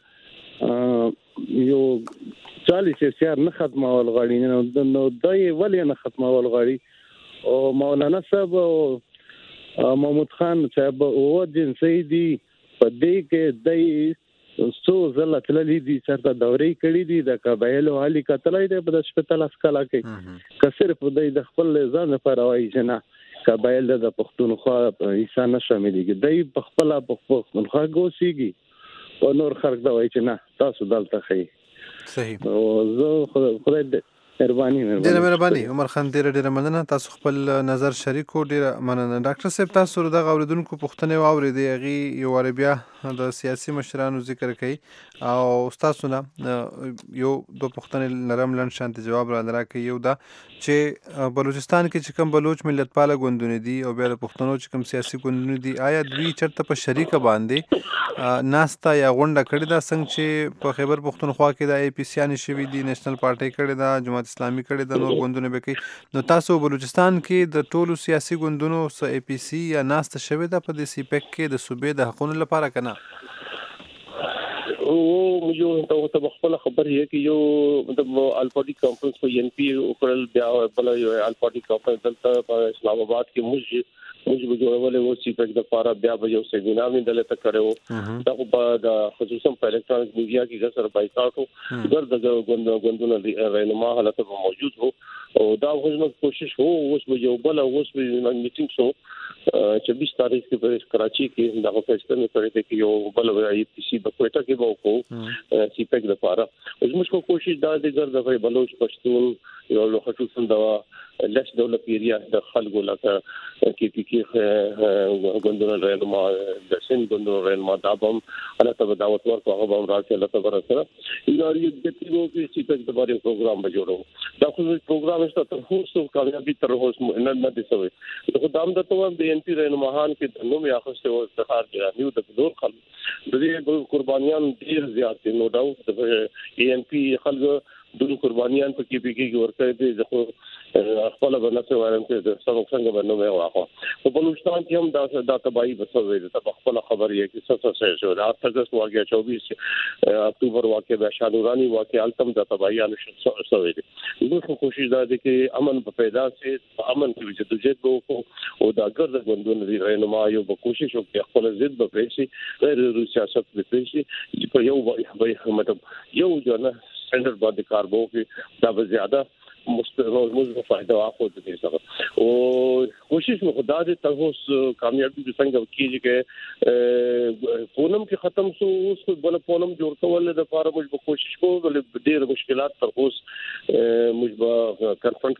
یو چالیس سیار نه ختمول غواړي نو دای ولې نه ختمول غواړي او مولانا صاحب محمود خان صاحب او جنسي دي په دې کې دای څو ځله تللی دي چرته دورې کړې دي د قبایل او علي کتلای دي په شپږ کاله کې که صرف دای د خپل ځان لپاره وایي چې نه قبایل د پښتونخوا انسان شاملېږي دای په خپل پښتونخوا ګوسیږي او نور خلک دا وایي چې نه تاسو دلته خي صحیح او زه خدای دې مهرباني ډیره مهرباني عمر خان ډیره ډیره مننه تاسو خپل نظر شریکو ډیره مننه ډاکټر صاحب تاسو د اوریدونکو پوښتنه واوریدي هغه یو عربیا د سیاسي مشرانو ذکر کوي او تاسو نه یو دو پوښتنه لرم لن شانت جواب را درکې یو دا چې بلوچستان کې چې کوم بلوچ ملت پاله ګوندونه دي او بیا د پښتنو چې کوم سیاسي ګوندونه دي آیا دوی چرته په شریکه باندې ناستا یا غونډه کړې ده څنګه چې په خیبر پښتونخوا کې د ای پی سی ان شوی دي نېشنل پارټي کړې ده جماعت اسلامي کړې ده نور ګوندونه به کوي نو تاسو بلوچستان کې د ټولو سیاسي ګوندونو س ای پی سی یا ناستا شوی ده په دې سی پیک کې د صوبې د حقوقو لپاره کنه او یو ته خپل خبر یې کې یو مطلب الپارټي کانفرنس په ان پی وکړل بیا بل یو الپارټي کانفرنس دلته په اسلام آباد کې موږ موږ به جوړولې و چې په د لپاره بیا به یو سیمینار نه دلته کړو دا په خصوصا په الکترونیک میډیا کې ځکه بایکاټ او ګرد غوند غوندونه رهنما حالت به موجود وو او دا غوښنه کوشش وو اوس به یو بل اوس به میټینګ شو چوبیس تاریخ کې په کراچي کې دا فیسټن کړی دی چې یو بل ای پی سی په کوټه کې وو کو سی پیک د لپاره اوس موږ کوشش دا د ګرد د بلوچ پښتون یو خصوصا دا لش دولت ایریا د خلکو لکه کې پی کې غوندونه رهنما د سند غوندونه رهنما د ابم الله تعالی دعوت ورکو هغه هم راځي الله تعالی سره ایرانی د تیرو کې چې په دغه پروګرام بجوړو دا خو پروګرام است تر هوڅ کامیابی تر هوڅ نه نه دي سوي خو دام د توه د ان پی رهنماهان کې نوم یې اخسته او استخار دي نیو د دور خلک د دې قربانيان ډیر زیات دي نو ډاوت د ان پی خلک د قربانيان په کې پیږي ورته دي ځکه خپل بنفسه وایم چې د څنګه څنګه باندې واخو په بلوچستان کې هم دا د تباہي بسوي د خپل خبر یې کې څه څه شو د اگست واقعیا چوبیس اکتوبر واقعیا د شادورانی واقعیا التم د تباہي ان شوي دي موږ کوشش دا دي چې امن په پیدا سي امن کې چې د جېد وو او دا ګرځ غوندونه دي رهنما یو به کوشش وکړي خپل ضد به پېشي غیر سیاست به پېشي چې په یو به مطلب یو ځنه سټنډرډ باندې کار وو کې دا به زیاده مستروز مزه فائدہ واخو دي سره او کوشش مو خدا دې تاسو کامیابی څنګه کیږي چې پونم کې ختم سو اوس بل پونم جوړ کول د لپاره موږ کوشش کوو ولې ډېر مشکلات تر اوس موږ به کنفرنٹ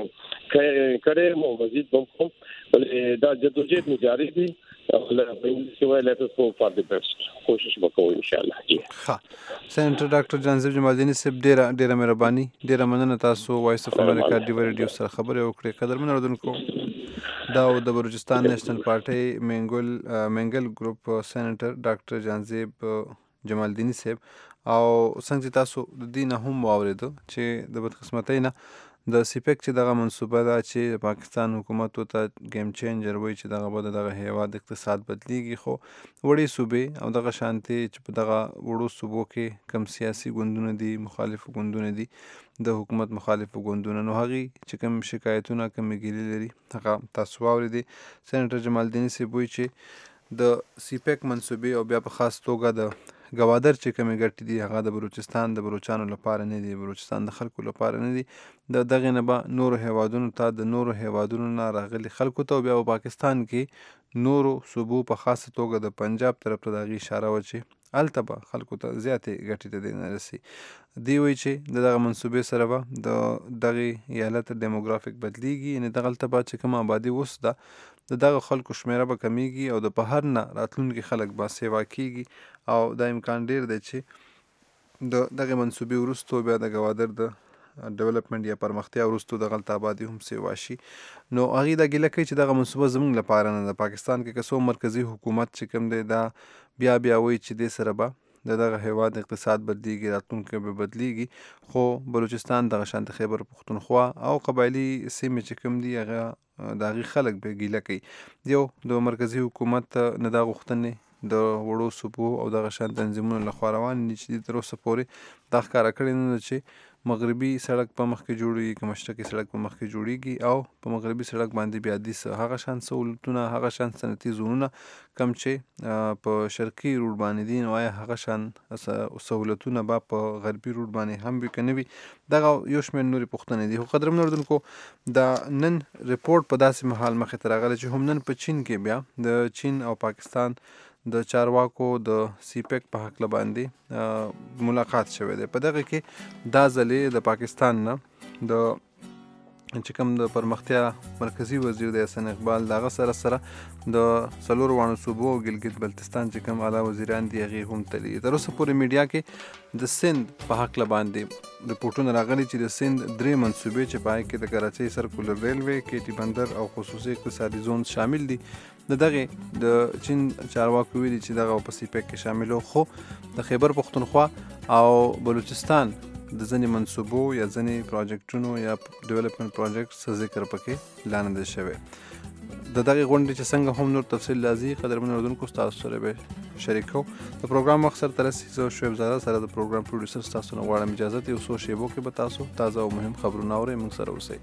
کړي مو مزید بم کوم ولې دا جدوجہد جاری دي الله انګلیسي وای لیټس گو فار دی بیسټ کوشش وکړو ان شاء الله جی ها سېنټر ډاکټر جانزیب جمالدینی صاحب ډیره ډیره مهرباني ډیره مننه تاسو وایس اف امریکا ډی ریډیو سره خبرې وکړې قدرمن اوردونکو دا د بلوچستان نېشنل پارټي منګل منګل ګروپ سېنټر ډاکټر جانزیب جمالدینی صاحب او څنګه تاسو د دین هم واوریدو چې د بدقسمتۍ نه د سیپیک چې دغه منصوبه ده چې پاکستان حکومت ته گیم چینجر وایي چې دغه به دغه هیواد اقتصاد بدلیږي خو وړي صوبې او دغه شانتي چې په دغه وړو صوبو کې کم سیاسي ګوندونه دي مخالف ګوندونه دي د حکومت مخالف ګوندونه نو هغه چې کم شکایتونه کم ګیلې لري هغه تاسو واوریدي سېنټر جمالدینی صاحب وایي چې د سیپیک منصوبې او بیا په خاص توګه د گوادر چې کومې ګټې دي هغه د بلوچستان د بلوچانو لپاره نه دي بلوچستان د خلکو لپاره نه دي د دغه نه به نورو هیوادونو ته د نورو هیوادونو نه راغلي خلکو ته بیا په پاکستان کې نورو صوبو په خاصه توګه د پنجاب طرف ته دغه اشاره و چې هلته به خلکو ته زیاتې ګټې ته دی نه رسي دی وایي چې د دغه منصوبې سره به د دغې ایالت ډیموګرافیک بدلیږي یعنې دغلته به چې کوم آبادي اوس ده د دغه خلکو شمیره به کمیږي او د بهر نه راتلونکي خلک به سیوا کیږي او دا امکان ډیر دی چې د دغه منصوبې وروستو بیا د گوادر د ډیولپمنٹ یا پرمختیا وروستو دغلته آبادي هم سیوا شي نو هغې دا ګیله کوي چې دغه منصوبه زموږ لپاره نه ده پاکستان کې که څو مرکزي حکومت چې کوم دی دا بیا بیا وایي چې دې سره به د دغه هیواد اقتصاد بدلیږي راتلونکی به بدلیږي خو بلوچستان دغه شانت خیبر پختونخوا او قبایلي سیمې چې کوم دي هغه د هغې خلک به ګیله کوي یو د مرکزي حکومت نه دا غوښتنې د وړو صوبو او دغه شان تنظیمونو لخوا روان دي چې تر اوسه پورې دا ښکاره کړې نه ده چې مغربي سړک په مخ کې جوړیږي که مشرقي سړک په مخ کې جوړیږي او په مغربي سړک باندې بیا دي څه هغه شان سهولتونه هغه شان صنعتي زونونه کم چې په شرقي روډ باندې دي نو آیا هغه شان سهولتونه به په غربي روډ باندې هم وي که نه وي دغه یو شمېر نورې پوښتنې دي خو قدرمنو اردونکو د نن رپورټ په داسې مهال مخې ته راغلی چې هم نن په چین کې بیا د چین او پاکستان د چارواکو د سیپیک په حقله باندې ملاقات شوی دی په دغه کې دا ځلې د پاکستان نه د چې کوم د پرمختیا مرکزی وزیر د احسان اقبال دغه سره سره د څلورو واړو صوبو او ګلګت بلتستان چې کوم اعلی وزیران دي هغې هم تللي تر اوسه پورې میډیا کې د سند په هکله باندې رپورټونه راغلي چې د سند درې منصوبې چې په هغې کې د کراچۍ سرکولر ریلوے کیټي بندر او خصوصي اقتصادي زون شامل دي د دغې د چین چارواکو ویلي چې دغه په سیپیک کې شامل خو د خیبر پختونخوا او بلوچستان د ځینې منصوبو یا ځینې پروجیکټونو یا ډیولپمنٹ پروجیکټ څه ذکر پکې لا نه دی شوی د دغې غونډې چې څنګه هم نور تفصیل راځي قدرمنو اردونکو ستاسو سره به شریک کوو د پروګرام مختصر تر رسي زه شعیب زاده سره د پروګرام پروډوسر ستاسو نه غواړم اجازت یو څو شیبو کې به تاسو تازه او مهم خبرونه اورئ موږ سره اوسئ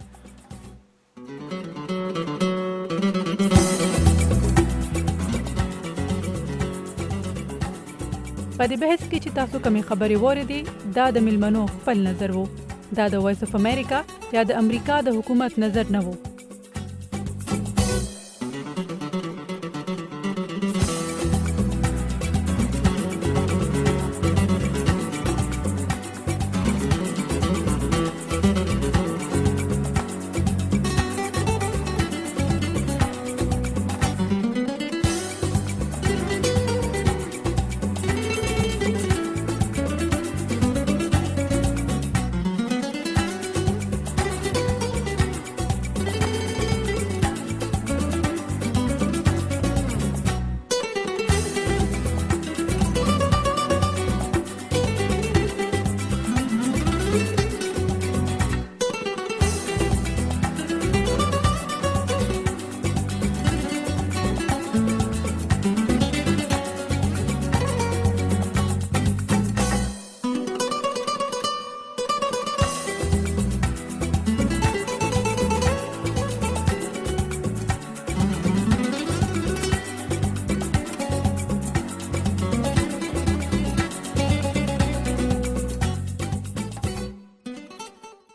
په دې بحث کې چې تاسو کومې خبرې واورېدې دا د ملمنو خپل نظر وو دا د وایس اف امریکا یا د امریکا د حکومت نظر نه وو